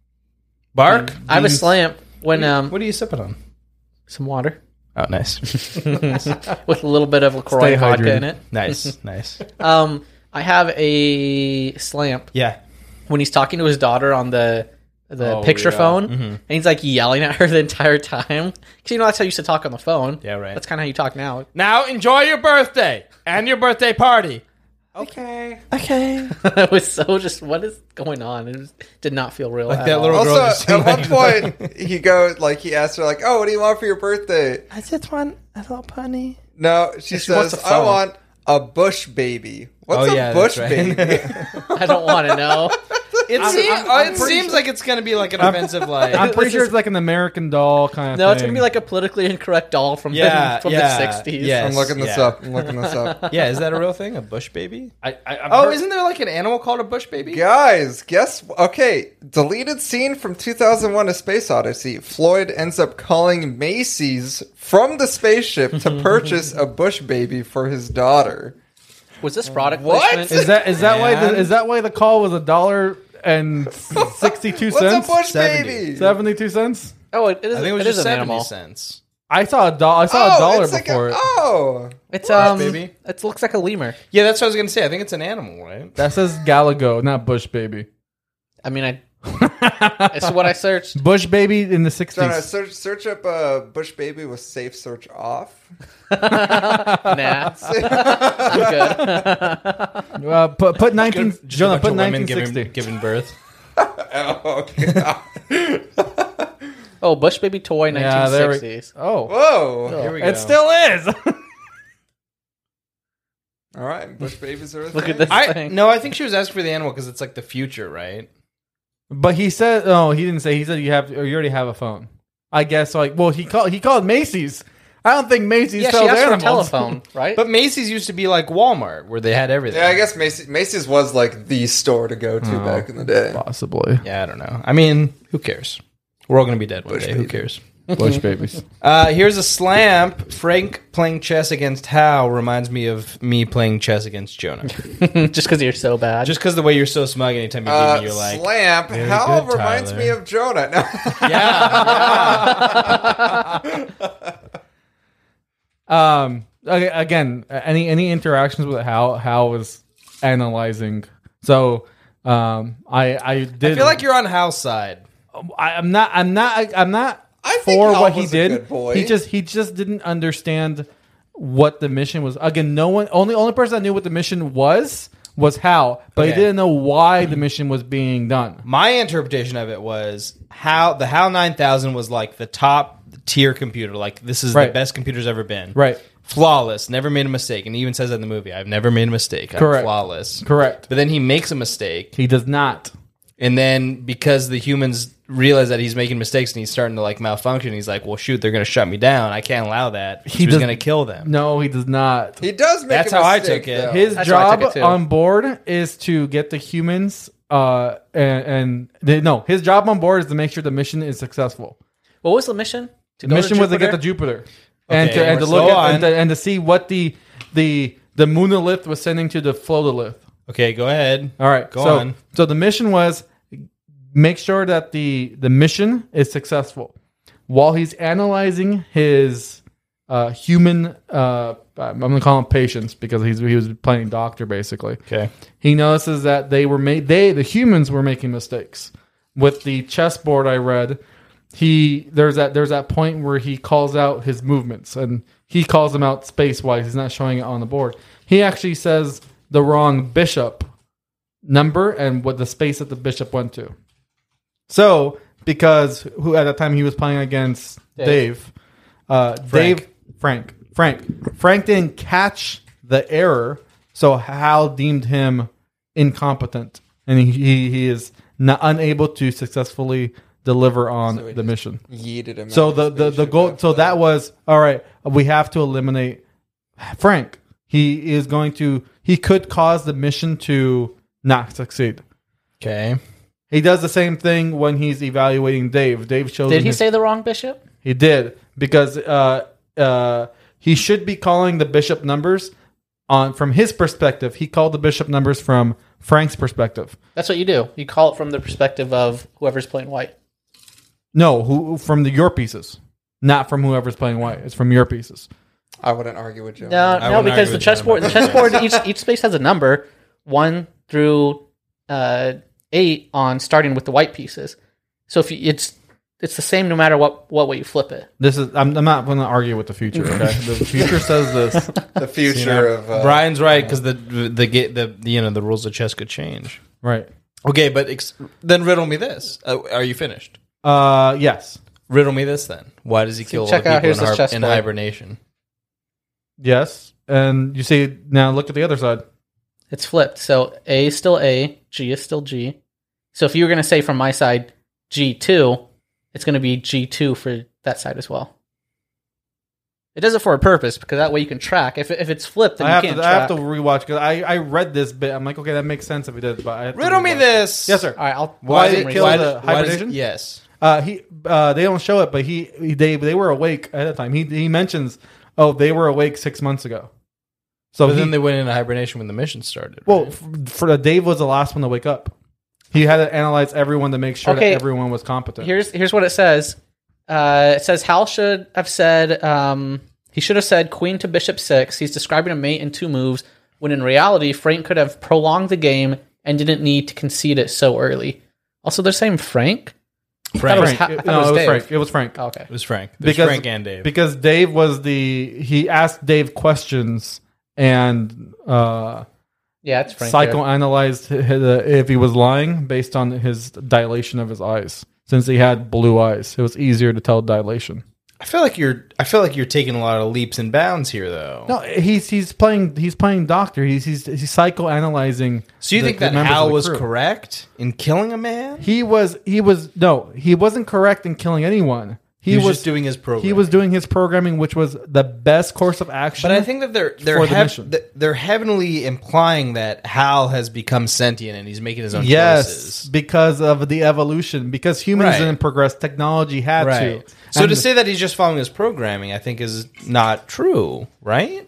Bark. I have a Beans? slamp when um What are you sipping on? some water Oh, nice, with a little bit of LaCroix Stay vodka hydrated. in it. nice, nice. Um, I have a slamp Yeah. when he's talking to his daughter on the the Oh, picture yeah. phone, Mhm. and he's like yelling at her the entire time. Because you know that's how you used to talk on the phone. Yeah, right. That's kind of how you talk now. Now enjoy your birthday and your birthday party. Okay. Okay. It was so just what is going on? It just did not feel real. Like at that all. little- girl just Also, at seemed one like- point, he goes like he asked her like, "Oh, what do you want for your birthday?" I just want a little bunny. No, she she wants says, a "I phone." want a bush baby." What's Oh, a yeah, bush that's right. baby? I don't want to know. It, I'm- seem- I'm- oh, I'm it pretty seems like it's gonna be like an offensive like. I'm pretty This sure is- it's like an American Doll kind of No, thing. it's gonna be like a politically incorrect doll from Yeah, the, from yeah, the sixties. yeah. I'm looking this Yeah. up. I'm looking this up. Yeah, is that a real thing? A bush baby? I, I, I've Oh, heard- isn't there like an animal called a bush baby? Guys, guess okay. Deleted scene from two thousand one: A Space Odyssey. Floyd ends up calling Macy's from the spaceship to purchase a bush baby for his daughter. Was this product What? placement? Is that is that why the, Man. is that why the call was a dollar and sixty two What's cents? a bush seventy. baby? Seventy two cents. Oh, it, it is. I think it was it is just an seventy animal. cents. I saw a dollar. I saw Oh, a dollar it's like before a, it. oh, It's um, baby? it looks like a lemur. Yeah, that's what I was gonna say. I think it's an animal, right? That says Galago, not Bush Baby. I mean, I. It's what I searched. Bush Baby in the Trying to sixties. search search up a bush baby with safe search off. Nah, I'm good. Uh, put put nineteen. Just a Jonah, bunch put of women nineteen sixty. giving, giving birth. Oh, God. Oh, Bush Baby toy, Yeah, there we- nineteen sixties. Oh, Whoa! Here we go. it still is. All right, bush babies are a Look thing. at this I thing. no, I think she was asking for the animal because it's like the future, right? But he said, "No, he didn't say." He said, "You have, or you already have a phone." I guess. Like, well, he called. He called Macy's. I don't think Macy's Yeah, she sells asked for a animals. telephone, right? But Macy's used to be like Walmart, where they had everything. Yeah, I guess Macy's, Macy's was like the store to go to Oh. back in the day. Possibly Yeah, I don't know. I mean, who cares? We're all gonna be dead one Bush day. Who baby. cares? Bush Babies. Uh, here's a slamp. Frank playing chess against Hal reminds me of me playing chess against Jonah. just because you're so bad. Just because the way you're so smug anytime you beat Uh, me, you're like, Slamp. "Very How good, reminds Tyler." me of Jonah. No. yeah. Um. Okay, again, any any interactions with Hal? Hal was analyzing. So, um, I I did. I feel like you're on Hal's side. I, I'm not. I'm not. I, I'm not I think for Hal what he was a did. good boy. He just. He just didn't understand what the mission was. Again, no one. Only only person that knew what the mission was was Hal, but Okay. he didn't know why the mission was being done. My interpretation of it was how the HAL nine thousand was like the top tier computer. Like, this is Right. the best computer's ever been. Right. Flawless. Never made a mistake. And he even says that in the movie. I've never made a mistake. I'm Correct. flawless. Correct. But then he makes a mistake. He does not. And then because the humans realize that he's making mistakes and he's starting to like malfunction, he's like, well, shoot, they're going to shut me down. I can't allow that. He He was does- going to kill them. No, he does not. He does make That's a how I mistake, took it. though. His That's how I job took it, too. on board is to get the humans. Uh, and, and they, no, his job on board is to make sure the mission is successful. what was the mission? To The go mission was to get the Jupiter? Jupiter, and Okay, to and to so look at on. and to, and to see what the the the monolith was sending to the photolith. Okay, go ahead. All right, Go so, on. So the mission was make sure that the the mission is successful. While he's analyzing his uh, human, uh, I'm going to call him patients because he's he was playing doctor basically. Okay. He notices that they were made. They the humans were making mistakes with the chessboard. I read he there's that there's that point where he calls out his movements and he calls them out space wise. He's not showing it on the board. He actually says the wrong bishop number and what the space that the bishop went to. So, because who at the time he was playing against Dave, Dave, uh, Frank. Dave, Frank, Frank, Frank didn't catch the error, so Hal deemed him incompetent, and he he, he is not unable to successfully deliver on So he the just mission. Yeeted him. So out the of the, the spaceship goal. after So that was all right. We have to eliminate Frank. He is going to. He could cause the mission to not succeed. Okay. He does the same thing when he's evaluating Dave. Dave shows. Did him he his- say the wrong bishop? He did because uh, uh, he should be calling the bishop numbers on from his perspective. He called the bishop numbers from Frank's perspective. That's what you do. You call it from the perspective of whoever's playing white. No, who from the your pieces, not from whoever's playing white. It's from your pieces. I wouldn't argue with Joe. No, I no, wouldn't because argue the with John chessboard, the about that. chessboard, each each space has a number, one through uh, eight on starting with the white pieces. So if you, it's it's the same no matter what what way you flip it. This is. I'm, I'm not going to argue with the future. Okay, the future says this. The future You know, of uh, Brian's right because the the ga- the you know the rules of chess could change. Right. Okay, but ex- then riddle me this. Uh, are you finished? Uh, yes. Riddle me this then. Why does he kill all check the out, people here's in, this har- in chessboard. hibernation? Yes. And you see now. Look at the other side. It's flipped. So A is still A, G is still G. So if you were going to say from my side G two, it's going to be G two for that side as well. It does it for a purpose because that way you can track. If if it's flipped, then I you have can't to. track. I have to rewatch because I, I read this bit. I'm like, okay, that makes sense if he did. But I have to Riddle me rewatch. this. Yes, sir. All right, I'll. Why I'll did it read kill it. the why does- hibernation? yes. Uh, he uh, they don't show it, but he, he they they were awake at the time. He he mentions, oh, they were awake six months ago. So But he, then they went into hibernation when the mission started. well, right? f- for the Dave was the last one to wake up. He had to analyze everyone to make sure Okay. that everyone was competent. Here's here's what it says. Uh, it says Hal should have said um, he should have said queen to bishop six. He's describing a mate in two moves when in reality Frank could have prolonged the game and didn't need to concede it so early. Also, they're saying Frank. Frank. it was Frank. Ha- I It- thought no, it was it was Dave. Frank. It was Frank. Oh, okay. It was Frank. There's Because Frank and Dave. because Dave was the he asked Dave questions and uh, Yeah, it's Frank. there. psychoanalyzed hi- hi- if he was lying based on his dilation of his eyes. Since he had blue eyes, it was easier to tell dilation. I feel like you're. I feel like you're taking a lot of leaps and bounds here, though. No, he's he's playing he's playing doctor. He's he's he's psychoanalyzing. So you the- think the that members Hal of the was crew. correct in killing a man? He was he was no, he wasn't correct in killing anyone. He, He was, was just doing his program. he was doing his programming, which was the best course of action. But I think that they're they're for the hev- mission. th- they're heavily implying that Hal has become sentient and he's making his own yes, choices. because of the evolution. Because humans Right. didn't progress, technology had Right. to. So And to say that he's just following his programming, I think is not true, right?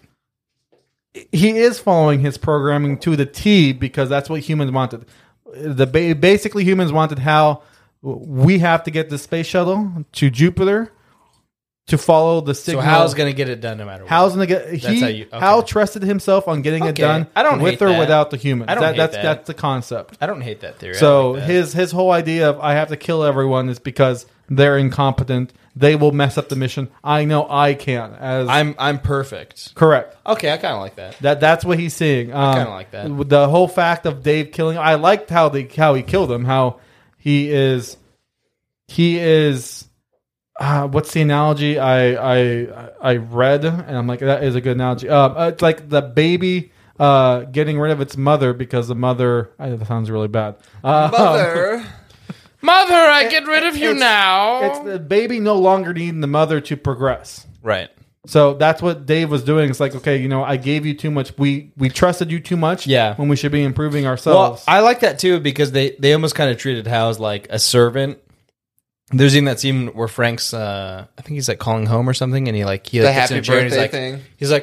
he is following his programming to the T because that's what humans wanted. The ba- basically humans wanted how we have to get the space shuttle to Jupiter to follow the signal. So Hal's going to get it done no matter what. Hal's gonna get he how you- okay. Hal trusted himself on getting it Okay. done. I don't with hate or that. without the humans. I don't That- hate that's that. that's the concept. I don't hate that theory. I So like that. his his whole idea of I have to kill everyone is because they're incompetent. They will mess up the mission. I know I can. As I'm I'm perfect. correct. Okay, I kind of like that. That that's what he's seeing. Um, kinda like that. with The whole fact of Dave killing. I liked how they how he killed him. How he is. He is. Uh, what's the analogy I I I read and I'm like that is a good analogy. Um, uh, it's like the baby uh getting rid of its mother because the mother. I, that sounds really bad. Uh, Mother. Mother, I get rid of you it's- now. It's the baby no longer needing the mother to progress. right. So that's what Dave was doing. It's like, okay, you know, I gave you too much. We we trusted you too much. Yeah. When we should be improving Well, ourselves. I like that too because they, they almost kind of treated Hal as like a servant. There's even that scene where Frank's, uh, I think he's like calling home or something, and he like he The like, gets happy in a chair and he's birthday like, thing. he's like,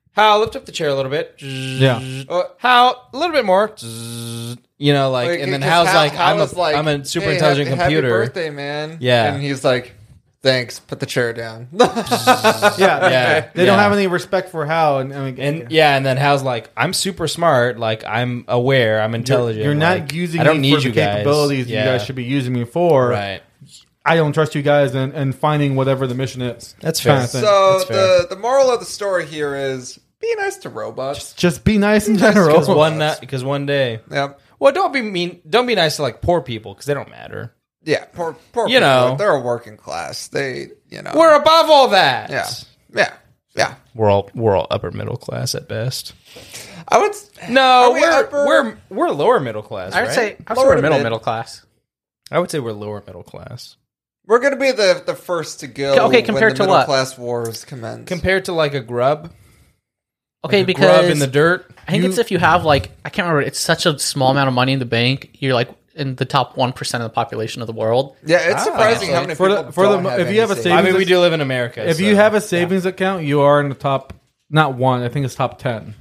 Hal, lift up the chair a little bit. Yeah. Uh, Hal, a little bit more. You know, like, Like, and then 'cause Hal's Hal- like, Hal I'm a, was like, I'm a super "Hey, intelligent happy, computer. Happy birthday, man. Yeah. And he's like, thanks. Put the chair down. Yeah, Yeah. They Yeah. don't have any respect for Hal, and I mean, And yeah, and then Hal's like, I'm super smart. Like, I'm aware. I'm you're, intelligent. you're not like, using I don't me need for you the guys. capabilities Yeah. you guys should be using me for. Right. I don't trust you guys, and and finding whatever the mission is. That's Kinda fair. thing. So That's fair. the the moral of the story here is be nice to robots. Just be nice in general. Because one, night- because one day. Yep. Well, don't be mean. Don't be nice to like poor people because they don't matter. Yeah. Poor poor You people, know. they're a working class. They you know We're above all that. yeah yeah yeah. We're all we're all upper middle class at best. I would. No, Are we we're upper? we're we're lower middle class. I would right? say I would say Lower we're to middle mid. middle class. I would say we're lower middle class We're gonna be the the first to go. Okay, compared when the to middle what? class wars commence. compared to like a grub. Okay, Like a because grub in the dirt. I think You- it's if you have like I can't remember. It's such a small amount of money in the bank. You're like in the top one percent of the population of the world. yeah, it's Ah, surprising how actually. many For the- people for the don't mo- have if you any have a savings. savings- I mean, we do live in America. If so- you have a savings account, you are in the top. Not one. I think it's top ten.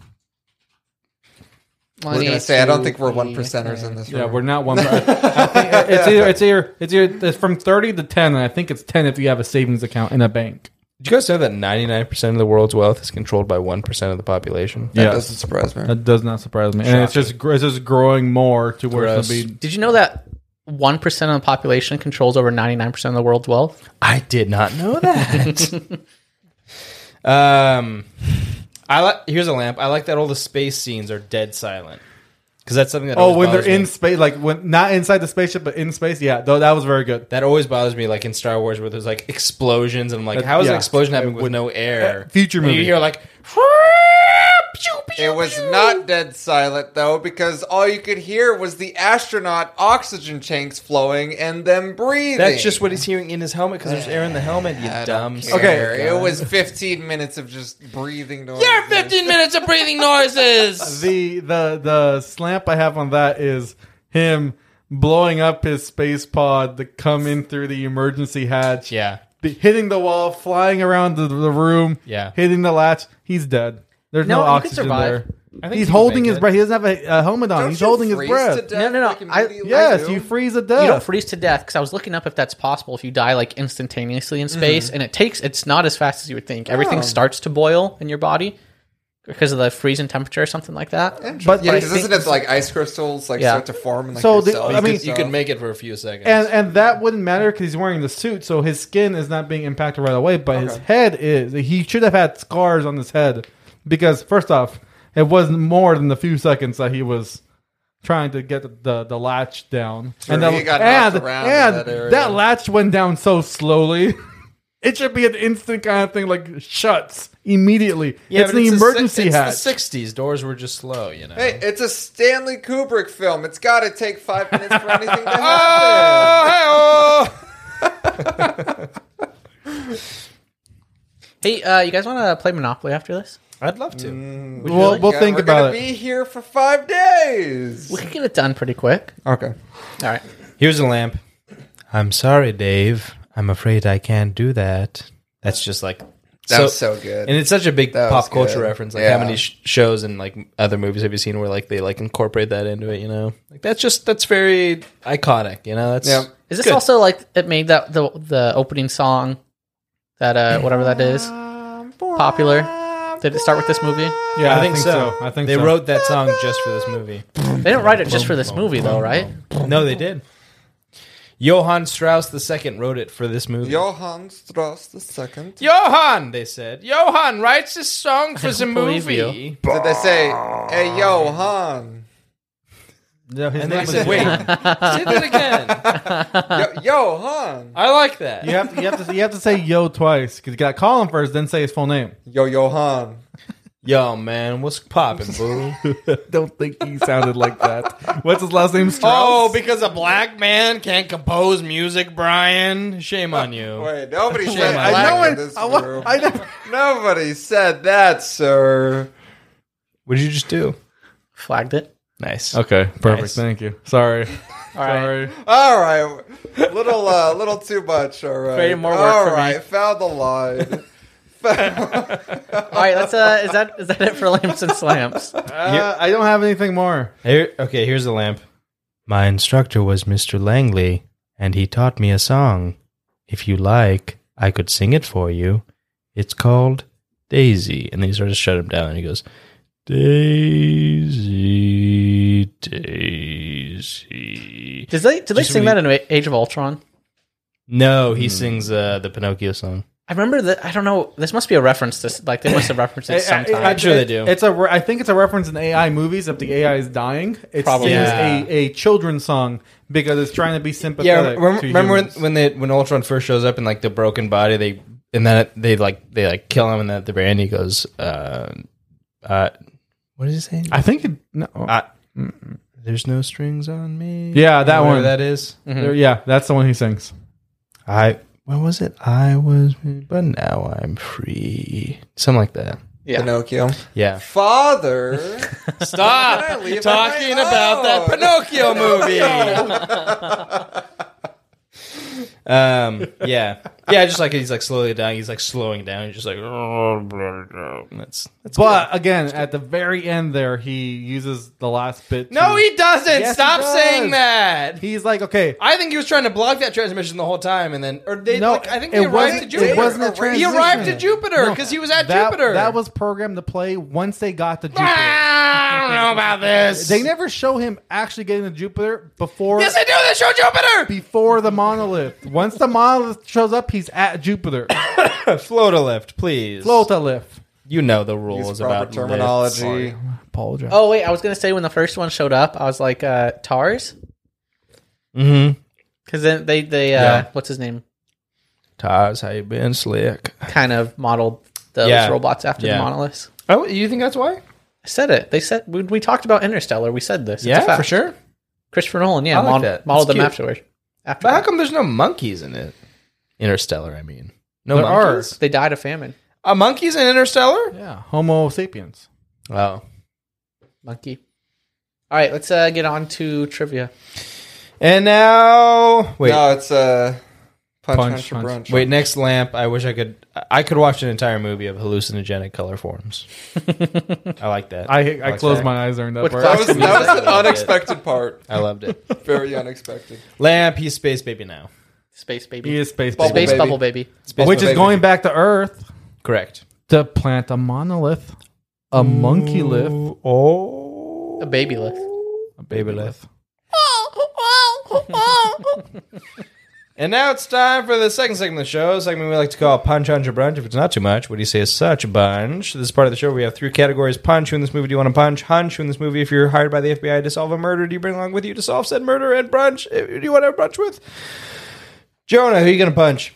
I was gonna say I don't think we're one percenters in this room. Yeah, we're not one. I, I think it's either it's either it's either it's from thirty to ten, and I think it's ten if you have a savings account in a bank. Did you guys know that ninety-nine percent of the world's wealth is controlled by one percent of the population? That Yes. doesn't surprise me. That does not surprise me, and it's just gr- it's just growing more to where it's Gross. gonna be. Did you know that one percent of the population controls over ninety-nine percent of the world's wealth? I did not know that. um, I like. Here's a lamp. I like that all the space scenes are dead silent because that's something that. Oh, always when they're bothers me. in space, like when not inside the spaceship, but in space. Yeah, though that was very good. That always bothers me, like in Star Wars, where there's like explosions, and I'm like, That- how is an yeah. explosion happening It with would- no air? Uh, future And movie. you hear like, It was not dead silent though, because all you could hear was the astronaut oxygen tanks flowing and them breathing. that's just what he's hearing in his helmet because there's air in the helmet. You I dumb. don't son care. of a It gun. was fifteen minutes of just breathing noise. Your fifteen minutes of breathing noises. The the the slamp I have on that is him blowing up his space pod to come in through the emergency hatch. Yeah. Be- hitting the wall, flying around the, the room. Yeah. hitting the latch. He's dead. There's no, No, he can oxygen survive. there. I think He's he can holding make his it. breath. He doesn't have a, a helmet on. Don't He's you holding his freeze breath. to death No, no, no. like I- immediately? Yes, do? you freeze to death. You don't freeze to death because I was looking up if that's possible if you die like instantaneously in space, and it takes it's not as fast as you would think. Everything Oh. starts to boil in your body because of the freezing temperature or something like that. But Yeah, I because think- isn't it like ice crystals like Yeah. start to form? And, like, So your the- cells I and mean- You stuff? could make it for a few seconds. and and that wouldn't matter because he's wearing the suit, so his skin is not being impacted right away. But his Okay. head is. He should have had scars on his head because first off, it wasn't more than the few seconds that he was trying to get the the, the latch down, Sure, and the, he got knocked and, around in and that area. that latch went down so slowly. It should be an instant kind of thing, like shuts immediately. Yeah, it's but the the emergency si- it's hatch. the sixties. Doors were just slow, you know. Hey, it's a Stanley Kubrick film. It's got to take five minutes for anything to happen. Oh, Hey, uh, you guys want to play Monopoly after this? I'd love to. Mm, Would you Well, like? we'll Yeah, think we're about gonna it. be here for five days. We can get it done pretty quick. Okay. All right. Here's a lamp. I'm sorry, Dave. I'm afraid I can't do that. That's just like That was so good. and it's such a big That pop was culture good. reference. Like Yeah. how many sh- shows and like other movies have you seen where like they like incorporate that into it? You know, like that's just that's very iconic. You know, that's Yeah. Is this good. also like it made that the the opening song that uh whatever that is popular? Did it start with this movie? Yeah, I think, so. I think they so. wrote that song just for this movie. They didn't write it just for this movie though, right? No, they did. Johann Strauss the Second wrote it for this movie. Johann Strauss the second. Johann, they said. Johann writes this song for the don't believe movie. Did they say, "Hey, yo, Han, No, his And name then he was said, wait, say that again. yo, yo, Han, I like that. You have to, you have to you have to say yo twice because you got to call him first, then say his full name. yo, yo, Han." Yo, man, what's poppin', boo? Don't think he sounded like that. What's his last name? Oh, Strauss. because a black man can't compose music, Brian? Shame on you. Wait, nobody said Shame on black you. I know in it. this I, wa- room. I know. Nobody said that, sir. What did you just do? Flagged it. Nice. Okay, perfect. Nice. Thank you. Sorry. All right. Sorry. All right, little, uh, little too much. All right, Creating more work All for me. right, found the line. All right, let's. Uh, is that is that it for lamps and slams? Uh, I don't have anything more. Here, okay, here's the lamp. My instructor was Mister Langley, and he taught me a song. If you like, I could sing it for you. It's called Daisy. And then he starts to shut him down, and he goes, Daisy, Daisy. Does they do they Just sing when that in Age of Ultron? No, he sings uh, the Pinocchio song. I remember that. I don't know. This must be a reference to like they must have referenced it sometime. I'm sure they do. It's a. re- I think it's a reference in A I movies. If the A I is dying, it Probably. sings Yeah. a, a children's song because it's trying to be Yeah, sympathetic. remember, to remember when, humans. when they when Ultron first shows up in like the broken body, they and then they like they like kill him, and then at the very end he goes, uh, uh, what does he say? I think it, no. Uh, There's no strings on me. Yeah, that Whatever one. that is. There- yeah, that's the one he sings. I what was it? I was, but now I'm free. Something like that. Yeah. Pinocchio. Yeah. Father. Stop Can I leave talking on my about that own? Pinocchio movie. um. Yeah. Yeah. Just like he's like slowly down. He's like slowing down. He's just like. That's that's. But again, at the very end, there he uses the last bit. No, to- he doesn't. Yes, Stop he does. saying that. He's like, okay, I think he was trying to block that transmission the whole time, and then or they No, like I think it they arrived wasn't- to Jupiter. it wasn't a He transition. arrived to Jupiter No, because he was at that, Jupiter. that was programmed to play once they got to Jupiter. I don't know about this. They never show him actually getting to Jupiter before Yes, they do. They show Jupiter. before the monolith. Once the monolith shows up, he's at Jupiter. Float a lift, please. Float a lift. You know the rules Use proper about terminology. lifts. Apologize. Oh wait, I was gonna say when the first one showed up, I was like, uh, Tars, Mm-hmm. because then they they uh, Yeah. what's his name? Tars, how you been, Slick? Kind of modeled those Yeah. robots after Yeah. the monoliths. Oh, you think that's why? I said it. They said when we talked about Interstellar. We said this. It's a Yeah, fact. for sure. Christopher Nolan, yeah, I like mod- that. modeled That's them cute. afterward. After But how come there's no monkeys in it? Interstellar, I mean. No There are. monkeys? they died of famine. Uh, monkeys in Interstellar? Yeah, Homo sapiens. Oh. Monkey. All right, let's uh, get on to trivia. And now... Wait. No, it's uh, Punch, Punch, Punch, or punch. Brunch. Wait, next lamp. I wish I could... I could watch an entire movie of hallucinogenic color forms. I like that. I I like closed that. my eyes during that What part. That was, that was I an loved it. unexpected part. I loved it. Very unexpected. Lamp, he's Space Baby now. Space baby. He is space, Bubble baby. Space baby. bubble baby. Space which is Baby. going back to Earth Correct. to plant a monolith, a monkey lift, Oh. A baby lift. a Baby lift. And now it's time for the second segment of the show, a segment we like to call Punch on Your Brunch. If it's not too much, what do you say is such a bunch? This is part of the show where we have three categories. Punch, who in this movie do you want to punch? Hunch, who in this movie, if you're hired by the F B I to solve a murder, do you bring along with you to solve said murder? And Brunch, who do you want to brunch with? Jonah, who are you going to punch?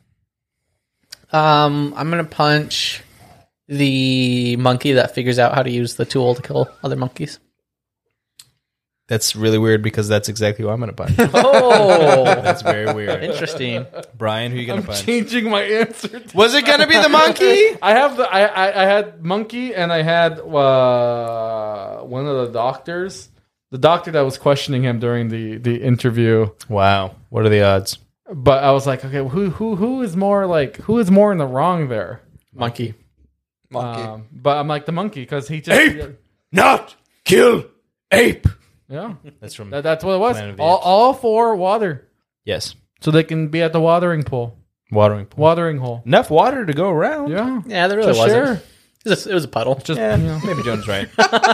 Um, I'm gonna punch the monkey that figures out how to use the tool to kill other monkeys. That's really weird because that's exactly who I'm going to punch. Oh, That's very weird. interesting. Brian, who are you going to punch? changing my answer. to- Was it going to be the monkey? I have the I, I I had monkey and I had uh, one of the doctors, the doctor that was questioning him during the the interview. Wow. What are the odds? But I was like, okay, who who who is more like who is more in the wrong there? Monkey. Monkey. Um, but I'm like the monkey because he just Ape! Not kill ape. yeah. That's from That, that's what it was. Planet of the All, Apes. all for water, Yes. so they can be at the watering pool, Watering pool. watering hole. Enough water to go around. Yeah, Yeah, there really For wasn't. sure. It was a, it was a puddle. Just Yeah, you know. maybe Jones right.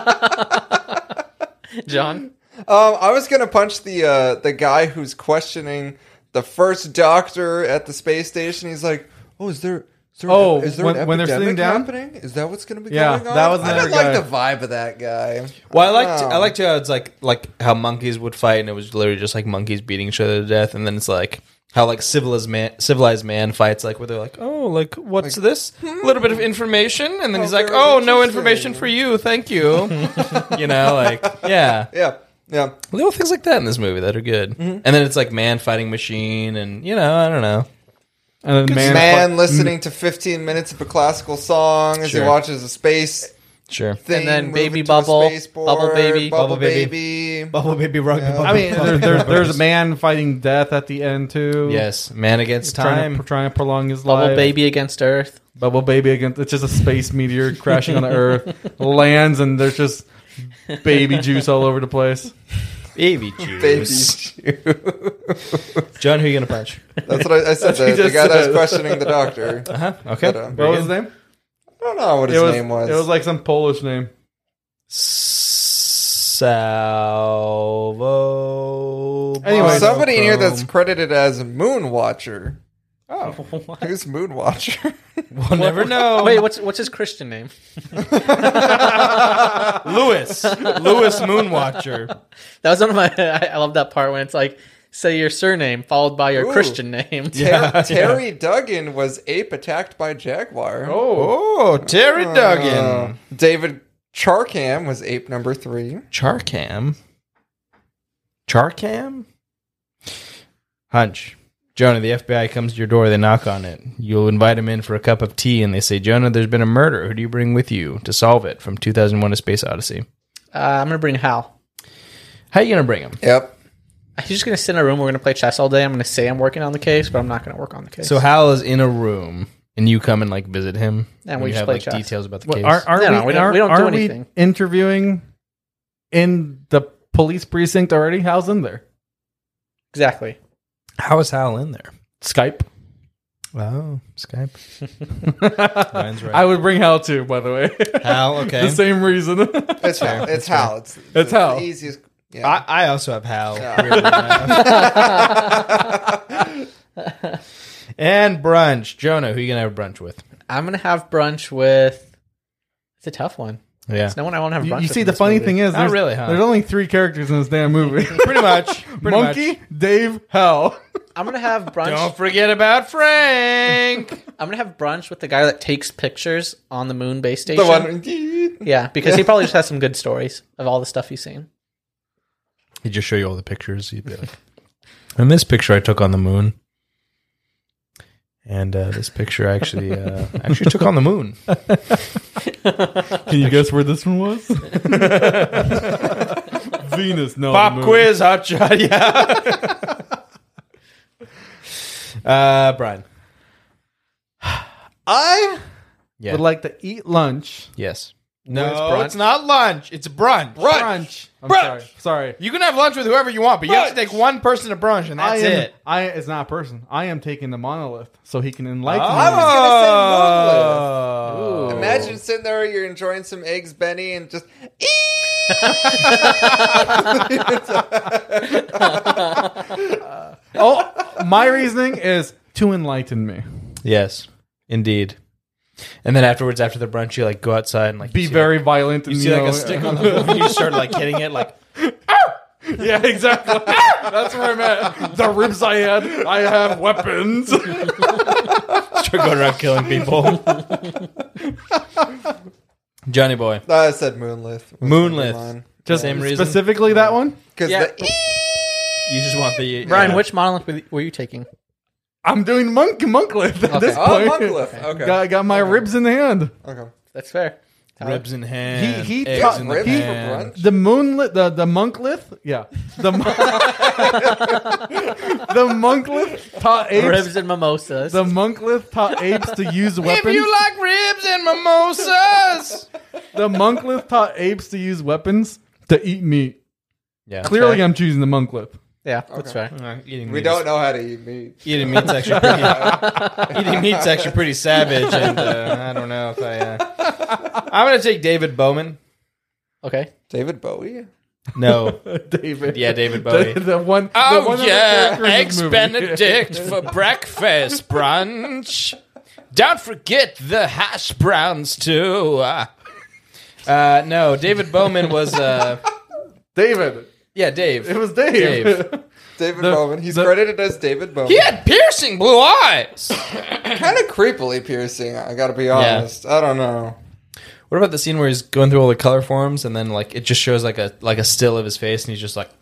John. Um, I was gonna punch the uh, the guy who's questioning the first doctor at the space station. He's like, "Oh, is there?" Is there Oh, an, is there when- an when they're sitting epidemic down? happening? Is that what's going to be Yeah, going on? that was I another didn't like guy. the vibe of that guy. Well, I liked Wow. I liked how it's like like how monkeys would fight, and it was literally just like monkeys beating each other to death, and then it's like how like civilized man civilized man fights, like where they're like, oh, like what's this? A little bit of information, and then Oh, he's like, very oh, no interesting. information for you, thank you. You know, like yeah, Yeah, yeah. little things like that in this movie that are good. And then it's like man fighting machine, and you know, I don't know. and then man, Man, listening to fifteen minutes of a classical song as Sure. he watches a space Sure. thing, And then move Baby into a Bubble, spaceport, Bubble Baby. Bubble, Bubble Baby. Bubble Baby Rug. Yeah. I mean, there, there, there's a man fighting death at the end too. Yes, Man Against trying Time. to, trying to prolong his Bubble life. Baby against Earth. Bubble Baby against. It's just a space meteor crashing on the Earth, lands, and there's just baby juice all over the place. Baby Baby juice. Jew. John, who are you gonna punch? That's what I, I said. That's what The, he the just guy that was said. questioning the doctor. Uh huh. Okay. But, uh, What was his name? I don't know what his it was, name was. It was like some Polish name. Salvo. Anyway, somebody in here Chrome. that's credited as Moonwatcher. Oh, Who's Moonwatcher? we'll never know. Wait, what's what's his Christian name? Lewis. Lewis Moonwatcher. That was one of my. I, I love that part when it's like, say your surname followed by your Ooh. Christian name. Ter- Yeah, Terry Duggan was ape attacked by jaguar. Oh, Terry Uh, Duggan. David Charkham was ape number three. Charcam. Charcam? Hunch. Jonah, the F B I comes to your door, they knock on it. You'll invite him in for a cup of tea, and they say, Jonah, there's been a murder. Who do you bring with you to solve it? From two thousand one A Space Odyssey. Uh, I'm gonna bring Hal. How you going to bring him? Yep. He's just gonna sit in a room. We're gonna play chess all day. I'm gonna say I'm working on the case, but I'm not gonna work on the case. So Hal is in a room, and you come and like visit him, And we you just have play like chess. details about the What, case. aren't, aren't No, we, no, we don't- aren't- we don't do aren't we anything. interviewing in the police precinct already? How's in there? exactly. How is Hal in there? Skype. Oh, Skype. Ryan's right. I would bring Hal too, by the way. Hal, okay. The same reason. It's Hal. It's Hal. It's, It's Hal. the easiest. Yeah. I, I also have Hal. Yeah. weirdly enough. And brunch. Jonah, who are you going to have brunch with? I'm gonna have brunch with. It's a tough one. Yeah. There's no one I want to have you brunch you with see, in the this funny movie. thing is, Not there's, really, huh? there's only three characters in this damn movie. Pretty much. Pretty Monkey, much. Dave, Hal. I'm gonna have brunch. Don't forget about Frank. I'm gonna have brunch with the guy that takes pictures on the moon base station. the one. Yeah, because he probably just has some good stories of all the stuff he's seen. He'd just show you all the pictures. He'd be like, and this picture I took on the moon. And uh, this picture I actually uh, actually took on the moon. Can you guess where this one was? Venus. No. Pop the moon. quiz, hot shot, yeah. uh, Brian. I Yeah. would like to eat lunch. Yes. Where's No, brunch? it's not lunch. It's brunch. Brunch. I'm Brunch. sorry. Sorry. You can have lunch with whoever you want, but you have to take one person to brunch, and that's I am, it. I it's not a person. I am taking the monolith so he can enlighten I me. was Oh. gonna say Imagine sitting there, you're enjoying some eggs, Benny, and just. Oh, my reasoning is to enlighten me. Yes, indeed. And then afterwards, after the brunch, you like go outside and like Be you see, very violent. You and, see like know, a stick on the moon, and you start like hitting it like. Yeah, exactly. That's where I'm at. The ribs I had, I have weapons. Start going around killing people. Johnny boy. I said Moonlith. Moonlith. Just Same reason? specifically that one. Because Yeah. the. You just want the Brian, yeah. which monolith were- were you taking? I'm doing monk monklith at Okay. this Oh, point. Monolith. Okay. Got, got my ribs in the hand. Okay. That's fair. ribs in hand. He- he eggs taught- in the ribs for pan. brunch? The moonlit, the the monklith, yeah, the mon- the monklith taught apes. Ribs and mimosas. The monklith taught apes to use If weapons. you like ribs and mimosas. The monklith taught apes to use weapons to eat meat. Yeah. Clearly, fair. I'm choosing the monklith. yeah, that's fair. Uh, eating We meat don't is- know how to eat meat. Eating meat's actually pretty. eating meat's actually pretty savage, and uh, I don't know if I. Uh, I'm gonna take David Bowman. Okay. David Bowie? No. David. Yeah, David Bowie. The, the one. the Oh one other yeah, character in this eggs movie. Benedict for breakfast brunch. Don't forget the hash browns too. Uh, uh, no, David Bowman was. Uh, David. yeah, Dave. It was Dave. Dave. David The- Bowman. He's the- credited as David Bowman. He had piercing blue eyes. Kind of creepily piercing, I gotta be honest. I don't know. What about the scene where he's going through all the color forms and then like it just shows like a like a still of his face and he's just like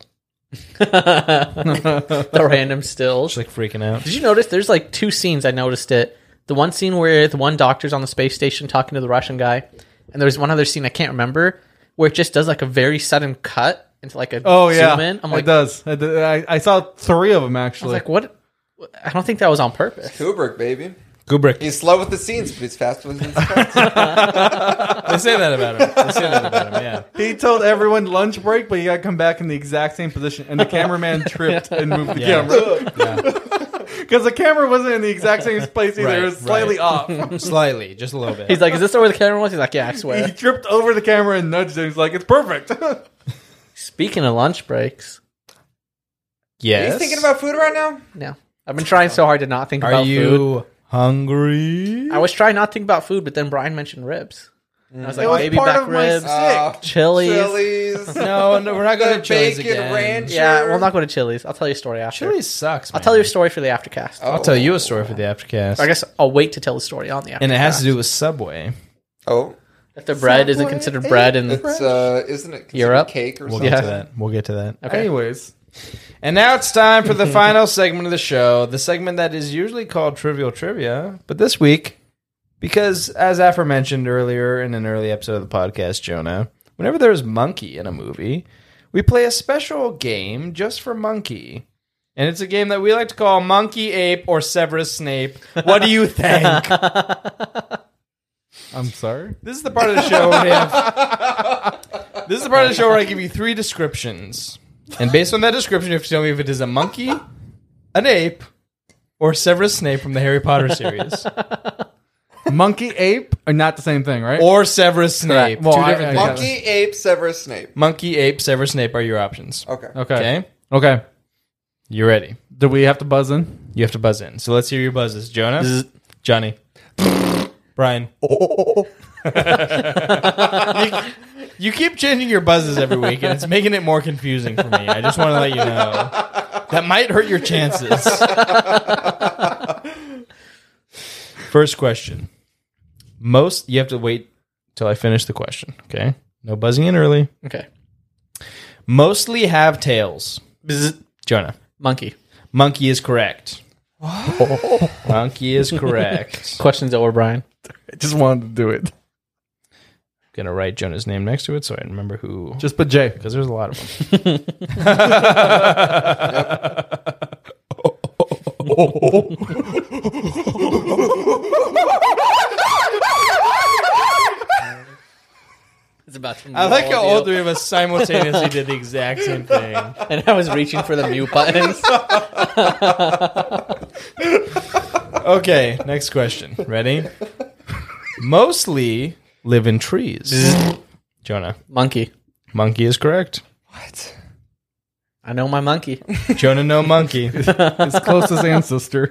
The random stills. just like freaking out. Did you notice there's like two scenes I noticed it. The one scene where the one doctor's on the space station talking to the Russian guy, and and there's one other scene I can't remember where it just does like a very sudden cut into like a Oh yeah, zoom in. I'm like, it does. It- I, I saw three of them I actually. was like, what? I don't think that was on purpose. Kubrick, baby. Kubrick. He's slow with the scenes, but he's fast with his cuts. They say that about him. They say that about him. Yeah. He told everyone lunch break, but you got to come back in the exact same position, and the cameraman tripped and moved the Yeah. camera Yeah. because the camera wasn't in the exact same place either. Right, it was slightly right. off. Slightly, just a little bit. He's like, is this where the camera was? He's like, yeah, I He swear. tripped over the camera and nudged it. He's like, "It's perfect." Speaking of lunch breaks, yes. Are you thinking about food right now? no, I've been trying so hard to not think Are about you food. hungry? I was trying not to think about food, but then Brian mentioned ribs. And I was like, It was baby part back of my ribs, sick. Uh, Chili's. Chili's. No, no, we're not going The to Chili's bacon again. ranch. Yeah, Sure. we'll not go to Chili's. I'll tell you a story after. Chili's sucks. I'll Man. tell you a story for the aftercast. Oh. I'll tell you a story for the aftercast. I guess I'll wait to tell the story on the aftercast. and it has to do with Subway. Oh, if the bread isn't considered bread in it's uh, isn't it considered Europe? cake or We'll something? get Yeah. to that. We'll get to that. Okay. Anyways, And now it's time for the final segment of the show, the segment that is usually called Trivial Trivia, but this week, because as aforementioned earlier in an early episode of the podcast, Jonah, whenever there's Monkey in a movie, we play a special game just for Monkey. And it's a game that we like to call Monkey Ape or Severus Snape. What do you think? I'm sorry. This is the part of the show where we have, this is the part of the show where I give you three descriptions. And based on that description, you have to tell me if it is a monkey, an ape, or Severus Snape from the Harry Potter series. Monkey ape are not the same thing, right? Or Severus Snape. Well, Two I- different I- things. Monkey, ape, Severus Snape. Monkey, ape, Severus Snape are your options. Okay. okay. Okay? Okay. You ready? Do we have to buzz in? You have to buzz in. So let's hear your buzzes. Jonah? Johnny? Brian? you, you keep changing your buzzes every week, and it's making it more confusing for me. I just want to let you know. That might hurt your chances. First question. Most, you have to wait till I finish the question, okay? No buzzing in early. Okay. Mostly have tails. Bzz. Jonah. Monkey. Monkey is correct. Monkey is correct. Questions over, Brian. I just wanted to do it. Gonna write Jonah's name next to it so I remember who. Just put J. Because there's a lot of them. It's about to I like how all all three of us simultaneously did the exact same thing. And I was reaching for the mute buttons. Okay, next question. Ready? Mostly live in trees. Jonah. Monkey. Monkey is correct. What? I know my monkey. Jonah, no monkey. His closest ancestor.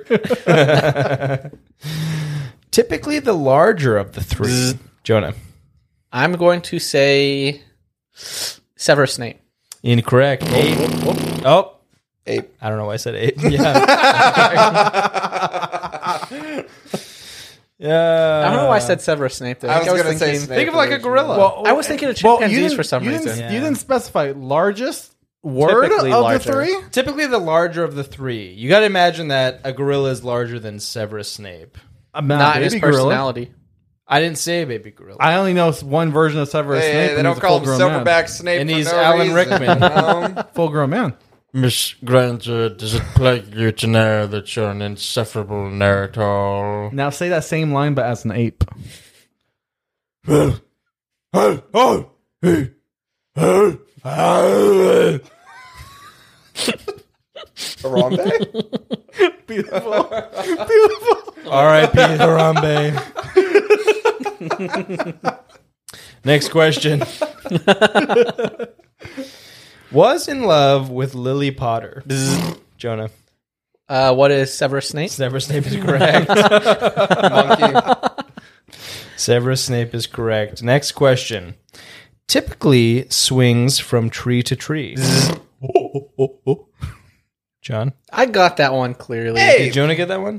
Typically the larger of the three. Jonah. I'm going to say Severus Snape. Incorrect. Ape. Oh. Ape. I don't know why I said ape. Yeah. Yeah. I don't know why I said Severus Snape. Though. I was think gonna say thinking- Snape. Think of like a gorilla. Well, I was thinking of well, chimpanzees you didn't- for some you reason. Didn't, Yeah. You didn't specify largest word Typically of larger. the three? Typically the larger of the three. You got to imagine that a gorilla is larger than Severus Snape. I'm Not in his baby gorilla. personality. I didn't say baby gorilla. I only know one version of Severus Hey, Snape. they and don't he's a call him full-grown man. Silverback Snape And for he's no Alan reason, Rickman. you know? Full-grown man. Miss Granger, does it plague you to know that you're an insufferable know-it-all? Now say that same line, but as an ape. Harambe? Beautiful. Beautiful. R I P Harambe. Next question. Was in love with Lily Potter. Jonah. Uh, what is Severus Snape? Severus Snape is correct. Monkey. Severus Snape is correct. Next question. Typically swings from tree to tree. John? I got that one clearly. Hey! Did Jonah get that one?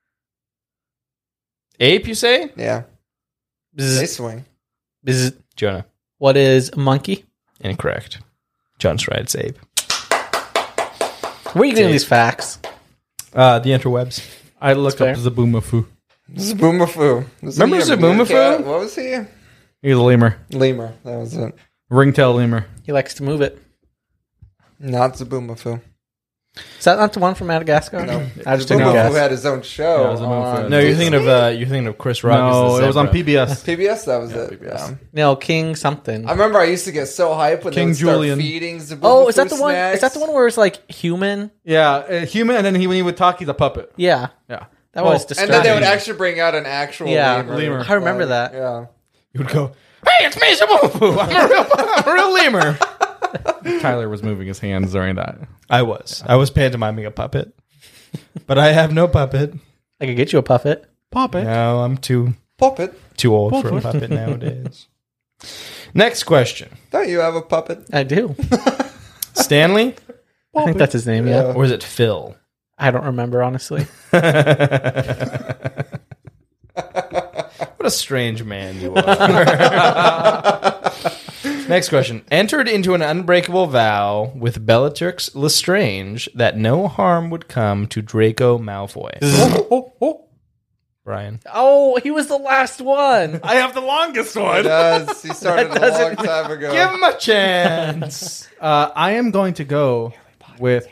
Ape, you say? Yeah. They Bzz, swing. bzz. Jonah. What is monkey? Incorrect. John's right, it's ape. Where are you getting these facts? Uh, the interwebs. I looked Fair. up Zaboomafoo. Zaboomafoo. Was Remember he a Zaboomafoo? meerkat? What was he? He's a lemur. Lemur. That was it. Ringtail lemur. He likes to move it. Not Zaboomafoo. Is that not the one from Madagascar? No. I just took a Zaboomafoo guess. had his own show. Yeah, Zaboomafoo on had No, you're Disney. thinking of uh, you're thinking of Chris Rock. No, as the it was on zebra. P B S. P B S. That was it. P B S. Yeah. No, King something. I remember I used to get so hyped when King they would start Julian. feeding Zaboomafoo Oh, is that the one? snacks. Is that the one where it's like human? Yeah, a human, and then he when he would talk, he's a puppet. Yeah, Yeah. that Well, was And distracting. then they would actually bring out an actual Yeah, lemur. lemur. I remember Like, that. Yeah. You would go, "Hey, it's me, Zaboomafoo. I'm a real, I'm a real lemur." Tyler was moving his hands during that. I was. I was pantomiming a puppet, but I have no puppet. I could get you a puppet. Puppet. No, I'm too Puppet. too old for a puppet nowadays. Next question, Don't you have a puppet? I do. Stanley, I think that's his name. Yeah. or is it Phil? I don't remember honestly. What a strange man you are. Next question. Entered into an unbreakable vow with Bellatrix Lestrange that no harm would come to Draco Malfoy. Brian. Oh, he was the last one. I have the longest one. Does he started a long doesn't- time ago? Give him a chance. Uh, I am going to go with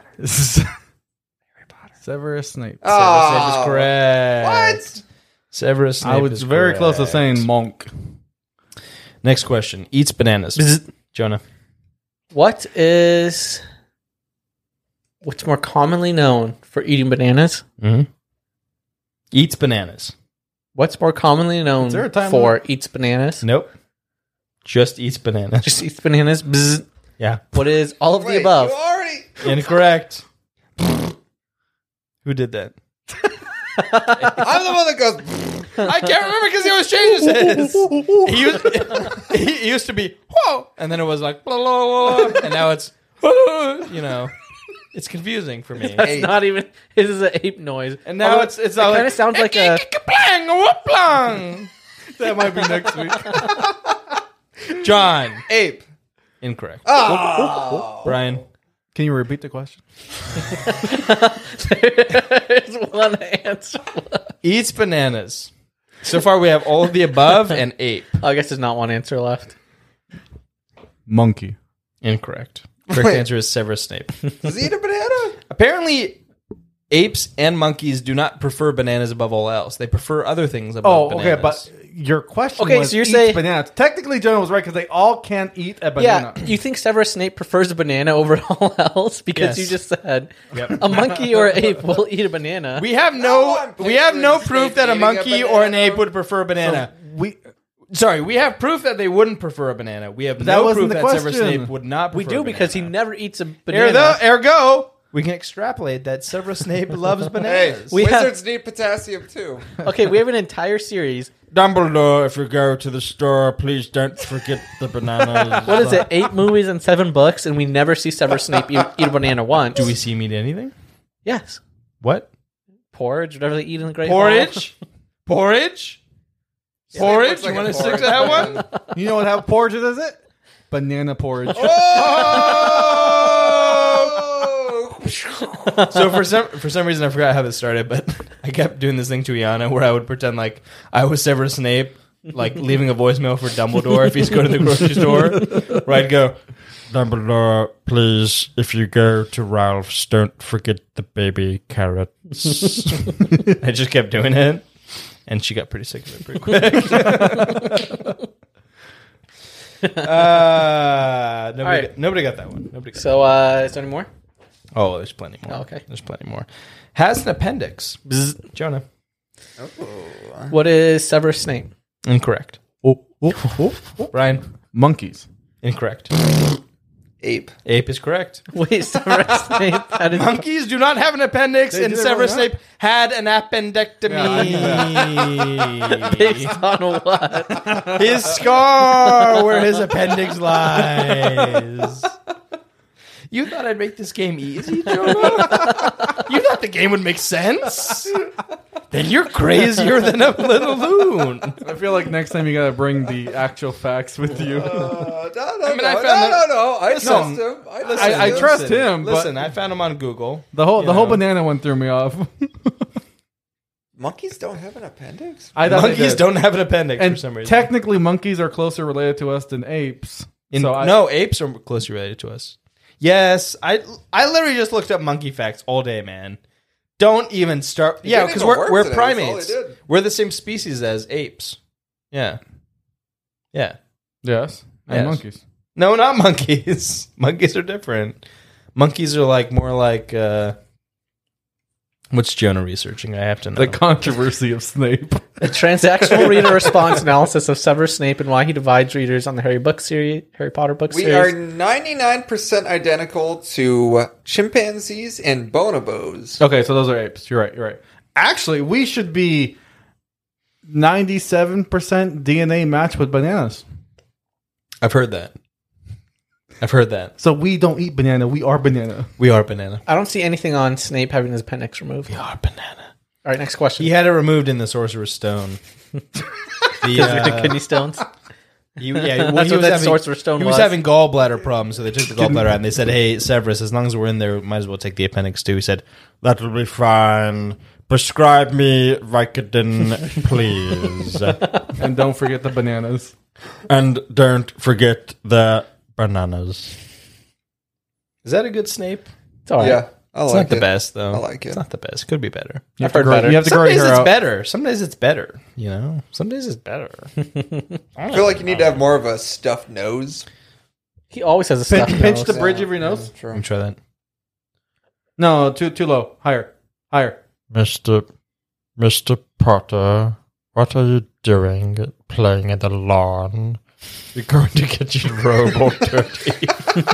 Severus Snape. Oh, Severus Snape is correct. What? Severus Snape I was is very close to correct. saying monk. Next question. Eats bananas. Jonah. What is what's more commonly known for eating bananas? Mm-hmm. Eats bananas. What's more commonly known Is there a time for limit? eats bananas? Nope. Just eats bananas. Just eats bananas. Bzz. Yeah. What is all of Wait, the above? you already. Incorrect. Who did that? I'm the one that goes. I can't remember because he always changes his. He used, he, he used to be, whoa, and then it was like, blah, blah, blah, and now it's, you know, it's confusing for me. That's Ape. not even. This is an ape noise. And now Although it's it's it all kind like, of sounds like a. blang, whoop, blang. That might be next week. John. Ape. Incorrect. Oh. Brian. Can you repeat the question? There's one answer. Eats bananas. So far we have all of the above and ape. Oh, I guess there's not one answer left. Monkey. Incorrect. Correct Wait. answer is Severus Snape. Does he eat a banana? Apparently, apes and monkeys do not prefer bananas above all else. They prefer other things above Oh, bananas. okay, but your question Okay, was so you're eats saying- bananas. Technically, Jonah was right because they all can't eat a banana. Yeah, you think Severus Snape prefers a banana over all else because Yes. you just said Yep. a monkey or an ape will eat a banana. We have No, no, I'm we have no picturing proof Snape that a eating a monkey or an banana. ape would prefer a banana. we Sorry, we have proof that they wouldn't prefer a banana. We have that no wasn't proof the that Severus question. Snape would not. we Prefer do a because he banana. never eats a banana. Ergo, ergo, we can extrapolate that Severus Snape loves Hey, bananas. We have- wizards need potassium too. Okay, we have an entire series. Dumbledore, if you go to the store, please don't forget the bananas. What is it? Eight movies and seven books, and we never see Severus Snape eat, eat a banana once. Do we see him eat anything? Yes, What? porridge, whatever they eat in the Great Hall. Porridge? Porridge? Porridge? looks You like want a to stick to that porridge. one? You know what how porridge is it? Banana porridge. Oh! So for some for some reason I forgot how this started, but I kept doing this thing to Iana where I would pretend like I was Severus Snape, like leaving a voicemail for Dumbledore if he's going to the grocery store. Where I'd go, Dumbledore, please, if you go to Ralph's, don't forget the baby carrots. I just kept doing it, and she got pretty sick of it pretty quick. uh, nobody, right. got, nobody got that one. Nobody got So, uh, is there any more? Oh, there's plenty more. Oh, okay. There's plenty more. Has an appendix. Bzz. Jonah. What is Severus Snape? Incorrect. Oh, oh, oh, oh. Brian. Monkeys. Incorrect. Ape. Ape is correct. Wait, Severus Snape? How did Monkeys do not have an appendix, They and do, Severus why not? Snape had an appendectomy. based on what? His scar where his appendix lies. You thought I'd make this game easy, Jonah? You thought the game would make sense? Then you're crazier than a little loon. I feel like next time you gotta bring the actual facts with you. Uh, no, no, I mean, no, I no, found no, that- no. I Listen, trust him. I, Listen, trust I him. trust listen, him, but- Listen, I found him on Google. The whole You the whole know. banana one threw me off. Monkeys don't have an appendix? I thought they Monkeys did. don't have an appendix And for some reason. technically, monkeys are closer related to us than apes. In- so I, no, apes are closely related to us. Yes, I I literally just looked up monkey facts all day, man. Don't even start. You Yeah, didn't because even we're work we're today, that's all primates. I did. We're the same species as apes. Yeah, yeah. yes, and Yes. monkeys. No, not monkeys. Monkeys are different. Monkeys are like more like. Uh, what's Jonah researching? I have to know. The controversy of Snape. A transactional reader response analysis of Severus Snape and why he divides readers on the Harry book series, Harry Potter book We series. are ninety-nine percent identical to chimpanzees and bonobos. Okay, so those are apes. You're right. You're right. Actually, we should be ninety-seven percent D N A match with bananas. I've heard that. I've heard that. So we don't eat banana. We are banana. We are banana. I don't see anything on Snape having his appendix removed. We are banana. All right, next question. He had it removed in the Sorcerer's Stone. The, uh, Kidney stones. he, yeah, well, That's he what was that having, Sorcerer's Stone He was was. having gallbladder problems, so they took the gallbladder out and they said, "Hey, Severus, as long as we're in there, we might as well take the appendix too." He said, That'll be fine. Prescribe me Vicodin, please. And don't forget the bananas. And don't forget the bananas. "Is that a good Snape?" It's all right. Yeah, I It's like not the it. best, though. I like it. It's not the best. Could be better. You I've have to heard grow, better. You have to Some grow days your hair it's out. better. Some days it's better. You know, some days it's better. I feel like you need to have more of a stuffed nose. He always has a Pinch, stuffed pinch nose. the bridge Yeah, of your nose. yeah, true. Let me try that. No, too too low. Higher, higher. Mister Mister Potter, what are you doing playing in the lawn? You're going to get your robe all dirty.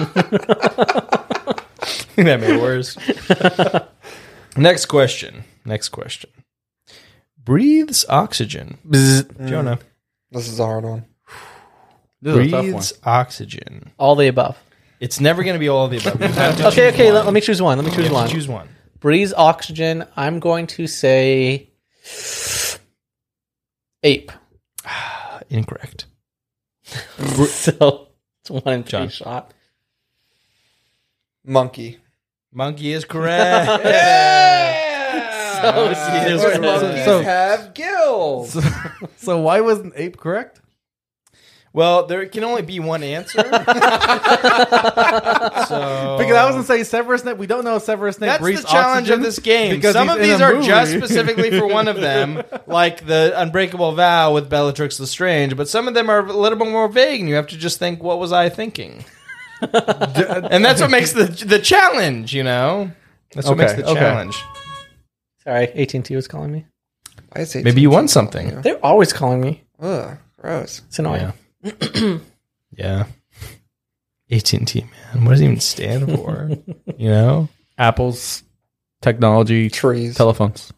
That made it worse. Next question. Next question. Breathes oxygen. Jonah. This is a hard one. This is a tough one. Breathes oxygen. All the above. It's never going to be all of the above. You have to Okay, choose okay. one. Let, let me choose one. Let me You choose have one. to choose one. Breathes oxygen. I'm going to say ape. Incorrect. So it's one in three John. shot. Monkey. Monkey is correct. So Because stupid. monkeys So- have gills. So, so why wasn't ape correct? Well, there can only be one answer. so Because I was gonna say Severus Snape. We don't know if Severus Snape That's breathes the challenge oxygen of this game. because Some he's of in these a are movie. just specifically for one of them, like the Unbreakable Vow with Bellatrix Lestrange, but some of them are a little bit more vague, and you have to just think, what was I thinking? And that's what makes the the challenge, you know? That's what Okay, makes the okay. challenge. Sorry, A T and T was calling me. I say Maybe you won something. They're always calling me. Ugh, gross. It's annoying. Yeah. Yeah. A T and T, man. What does it even stand for? You know? Apple's technology Trees. telephones.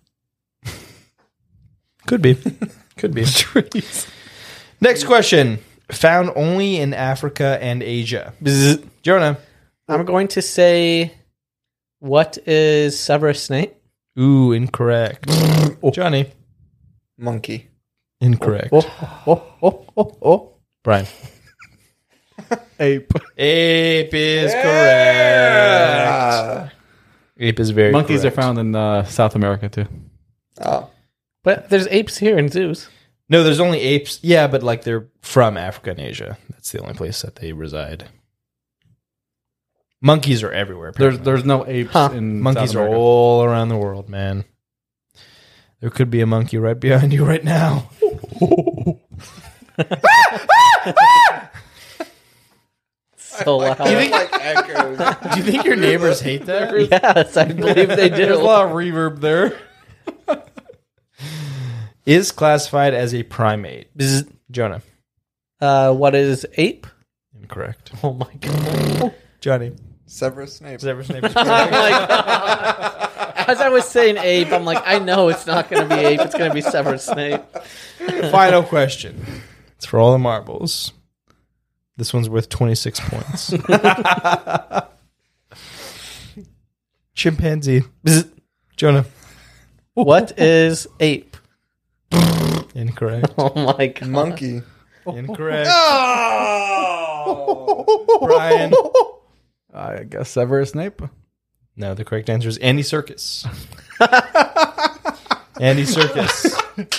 Could be. Could be. Trees. Next question. Found only in Africa and Asia. Bzz. Jonah. I'm going to say, what is Severus Snape? Ooh, incorrect. Johnny. Monkey. Incorrect. Oh, oh, oh, oh, oh. Brian. Ape. Ape is correct. Ah. Ape is very Monkeys correct. are found in uh, South America too. Oh. But there's apes here in zoos. No, there's only apes. Yeah, but like they're from Africa and Asia. That's the only place that they reside. Monkeys are everywhere. There's apparently. there's no apes Huh. in Monkeys South are America. all around the world, man. There could be a monkey right behind you right now. So loud. I think like echoes. Do you think your neighbors hate that? Yes, I believe they There's a do. lot of reverb there. Is classified as a primate. Bzz. Jonah. Uh, what is ape? Incorrect. Oh my god. Johnny. Severus Snape. Severus Snape is I'm correct. like, as I was saying ape, I'm like, I know it's not going to be ape. It's going to be Severus Snape. Final question. It's for all the marbles. This one's worth twenty-six points. Chimpanzee. Bzz. Jonah. What is ape? Incorrect. Oh my god. Monkey. Incorrect. Oh. Brian. I guess Severus Snape. No, the correct answer is Andy Serkis. Andy Serkis.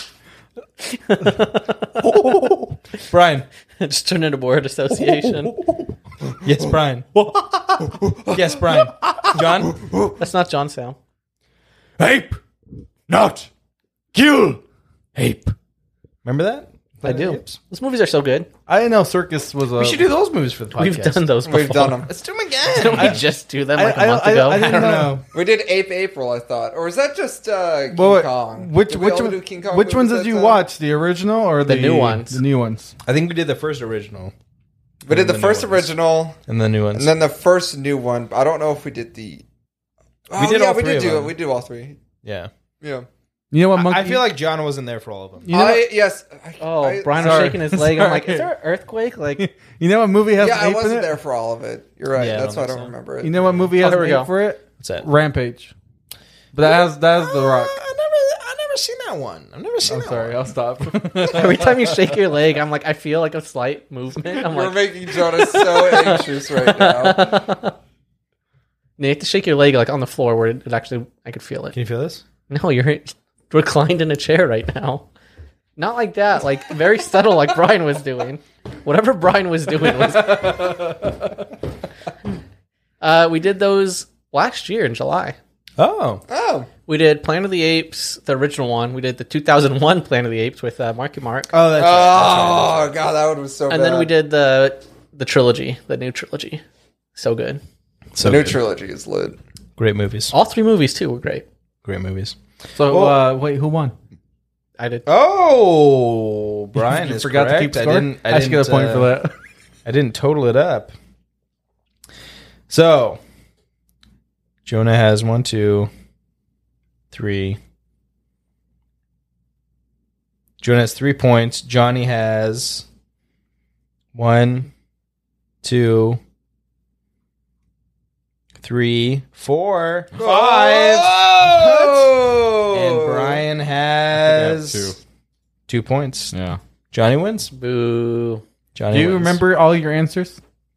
Brian. Just turn into word association. Yes, Brian. Yes, Brian. John. That's not John Sam. Ape, not kill ape. Remember that? I do. Those movies are so good. I didn't know Circus was a. We should do those movies for the podcast. We've done those before. We've done them. Let's do them again. Didn't we I, just do them I- like a I- month I- ago? I I didn't don't know. We did Ape April, I thought, or was that just uh, King Well, wait, Kong? Which Did we which all one, do King Kong which ones movies did you that time? watch? The original or the, The new ones. The new ones. I think we did the first original We did the the new first ones. original, and the new ones. and then the first new one. I don't know if we did the. Oh, did yeah, all we three did of do them. it. We did all three. yeah. Yeah. You know what? Monkey, I feel like John wasn't there for all of them. you know, I yes. I, Oh, I, Brian was sorry. shaking his leg. I'm like, Sorry. is there an earthquake? Like, you know what movie has Yeah, I ape in wasn't it? there for all of it. You're right. Yeah, I That's don't why I think don't so. remember it. You know what movie Oh, has here we an go. ape for it? What's that? Rampage. But that has that has The Rock. I never, I never seen that one. I've never seen I'm that sorry, one. I'll stop. every time you shake your leg, I'm like, I feel like a slight movement. I'm You're like, making Jonah so anxious right now. you have to shake your leg like on the floor where it, it actually, I could feel it. Can you feel this? No, you're reclined in a chair right now. Not like that. Like very subtle, like Brian was doing. Whatever Brian was doing was. uh, we did those last year in July. Oh. Oh, We did Planet of the Apes, the original one. We did the two thousand one Planet of the Apes with uh, Marky Mark, Oh, that's right. oh god, that one was so. and bad. then we did the the trilogy, the new trilogy. So good. So the new good. trilogy is lit. Great movies. All three movies too were great. Great movies. So Well- uh, wait, who won? I did. Oh, Brian You is forgot correct. to keep I score. didn't. I, I should get a didn't, point uh, for that. I didn't total it up. So, Jonah has one, two, three. Jonah has three points. Johnny has one, two, three, four, five. Oh! And Brian has two. two points. Yeah. Johnny wins. Boo. Johnny Do you wins. remember all your answers?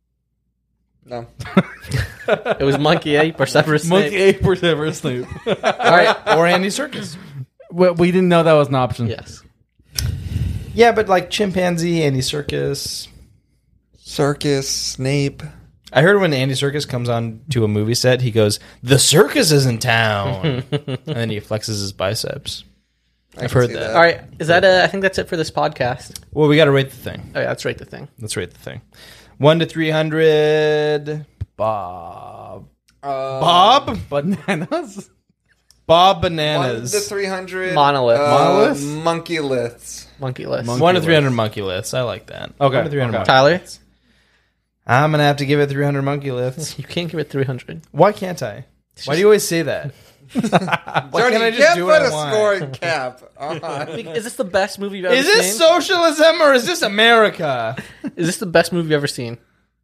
No. It was Monkey Ape or Severus Snape. Monkey, ape, or Severus Snape. All right. Or Andy Serkis? Well, we didn't know that was an option. Yes. Yeah, but like chimpanzee, Andy Serkis. Circus, Snape. I heard when Andy Serkis comes on to a movie set, he goes, "The circus is in town," and then he flexes his biceps. I I've can heard see that. All right. Is that? Uh, I think that's it for this podcast. Well, we got to rate the thing. Oh yeah, that's right. The thing. Let's rate the thing. One to three hundred. Bob. Uh, Bob. Bananas. Bob One bananas. to three hundred. Monolith. Uh, Monoliths? Monkey liths. Monkey list. Monkey One to list. three hundred monkey lifts. I like that. Okay, One to three hundred. okay. monkey Tyler, lifts. I'm gonna have to give it three hundred monkey lifts. you can't give it three hundred. Why can't I? Why do you always say that? Why Johnny, can't I you just can't do put what I a want? scoring cap on. Is this the best movie you've ever Is this seen? socialism or is this America? Is this the best movie you've ever seen?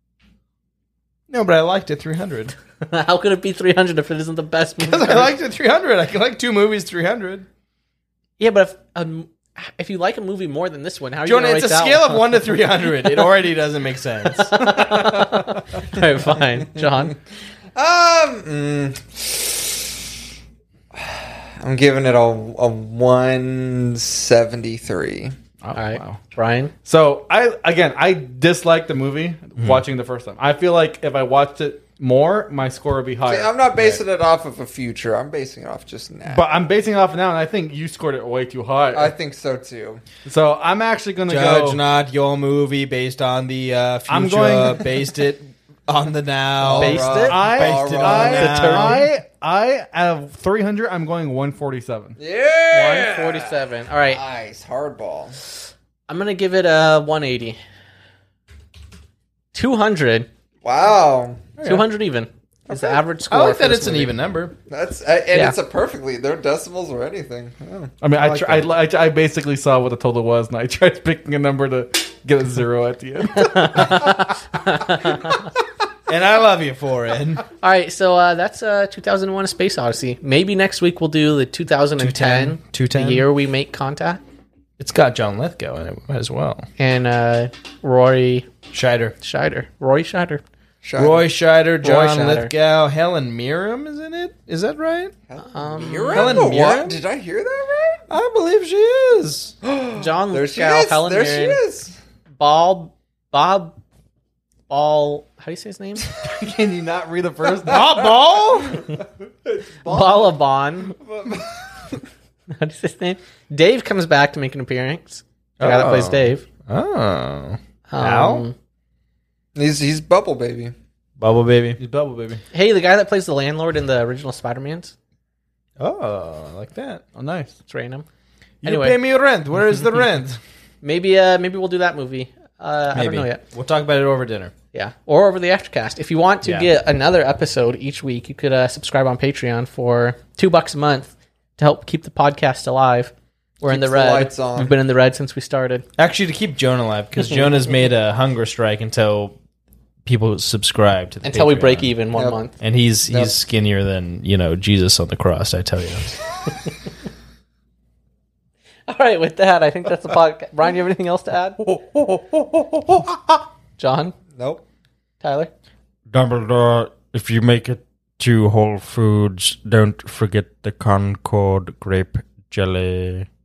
No, but I liked it three hundred. How could it be three hundred if it isn't the best movie? Because I liked it three hundred. I can like two movies three hundred. Yeah, but if um, if you like a movie more than this one, how are you Jonah, going it's to a rate that scale one? of one to three hundred. It already doesn't make sense. All right, fine, John. Um, mm, I'm giving it a, a one seventy-three. Oh, All right, wow. Brian. So I again I disliked the movie watching the first time. I feel like if I watched it more, my score would be higher. See, I'm not basing it off of a future. I'm basing it off just now. but I'm basing it off now, and I think you scored it way too high. I think so too. so I'm actually going to Judge go. not your movie based on the uh, future. I'm going- based it on the now. Based All it? I Based it on I, the I I out of three hundred, I'm going one forty-seven. Yeah, one forty-seven. All right, Nice hardball. I'm gonna give it a one eighty. two hundred. Wow, two hundred even. Is the average I score. like for that this it's an movie. even number. that's uh, and Yeah. it's a perfectly no decimals or anything. Oh. I mean, I like tr- I, I, I basically saw what the total was, and I tried picking a number to get a zero at the end. And I love you for it. All right, so uh, that's uh, two thousand one: A Space Odyssey. Maybe next week we'll do the two thousand ten, two ten. the year we make contact, It's got John Lithgow in it as well. and uh, Roy Scheider. Scheider. Roy Scheider. Scheider. Roy Scheider, John Scheider. Lithgow, Helen Mirren is in it. Is that right? Um, Mirren? Helen What? Mirren? Did I hear that right? I believe she is. John There she Lithgow, is. Helen there Mirren, she is. Bob, Bob, Ball. How do you say his name? Can you not read the first? Bob Ball? Ballabon. How do you say his name? Dave comes back to make an appearance. The guy that plays Oh. Dave. Oh. Al? Um, He's he's Bubble Baby. Bubble Baby. He's Bubble Baby. hey, the guy that plays the landlord in the original Spider-Man's. Oh, I like that. Oh, nice. It's random. You Anyway. pay me rent. Where is the rent? Maybe, uh, maybe we'll do that movie. Uh, I don't know yet. We'll talk about it over dinner. Yeah, or over the Aftercast. If you want to Yeah. get another episode each week, you could uh, subscribe on Patreon for two bucks a month to help keep the podcast alive. We're in the Keeps the red. lights on. We've been in the red since we started. Actually, to keep Jonah alive, because Jonah's made a hunger strike until people subscribe to the Until we Patreon. break even one Yep. month. And he's he's Yep. skinnier than, you know, Jesus on the cross, I tell you. All right, with that, I think that's the podcast. Brian, you have anything else to add? John? Nope. Tyler? Dumbledore, if you make it to Whole Foods, don't forget the Concord grape jelly.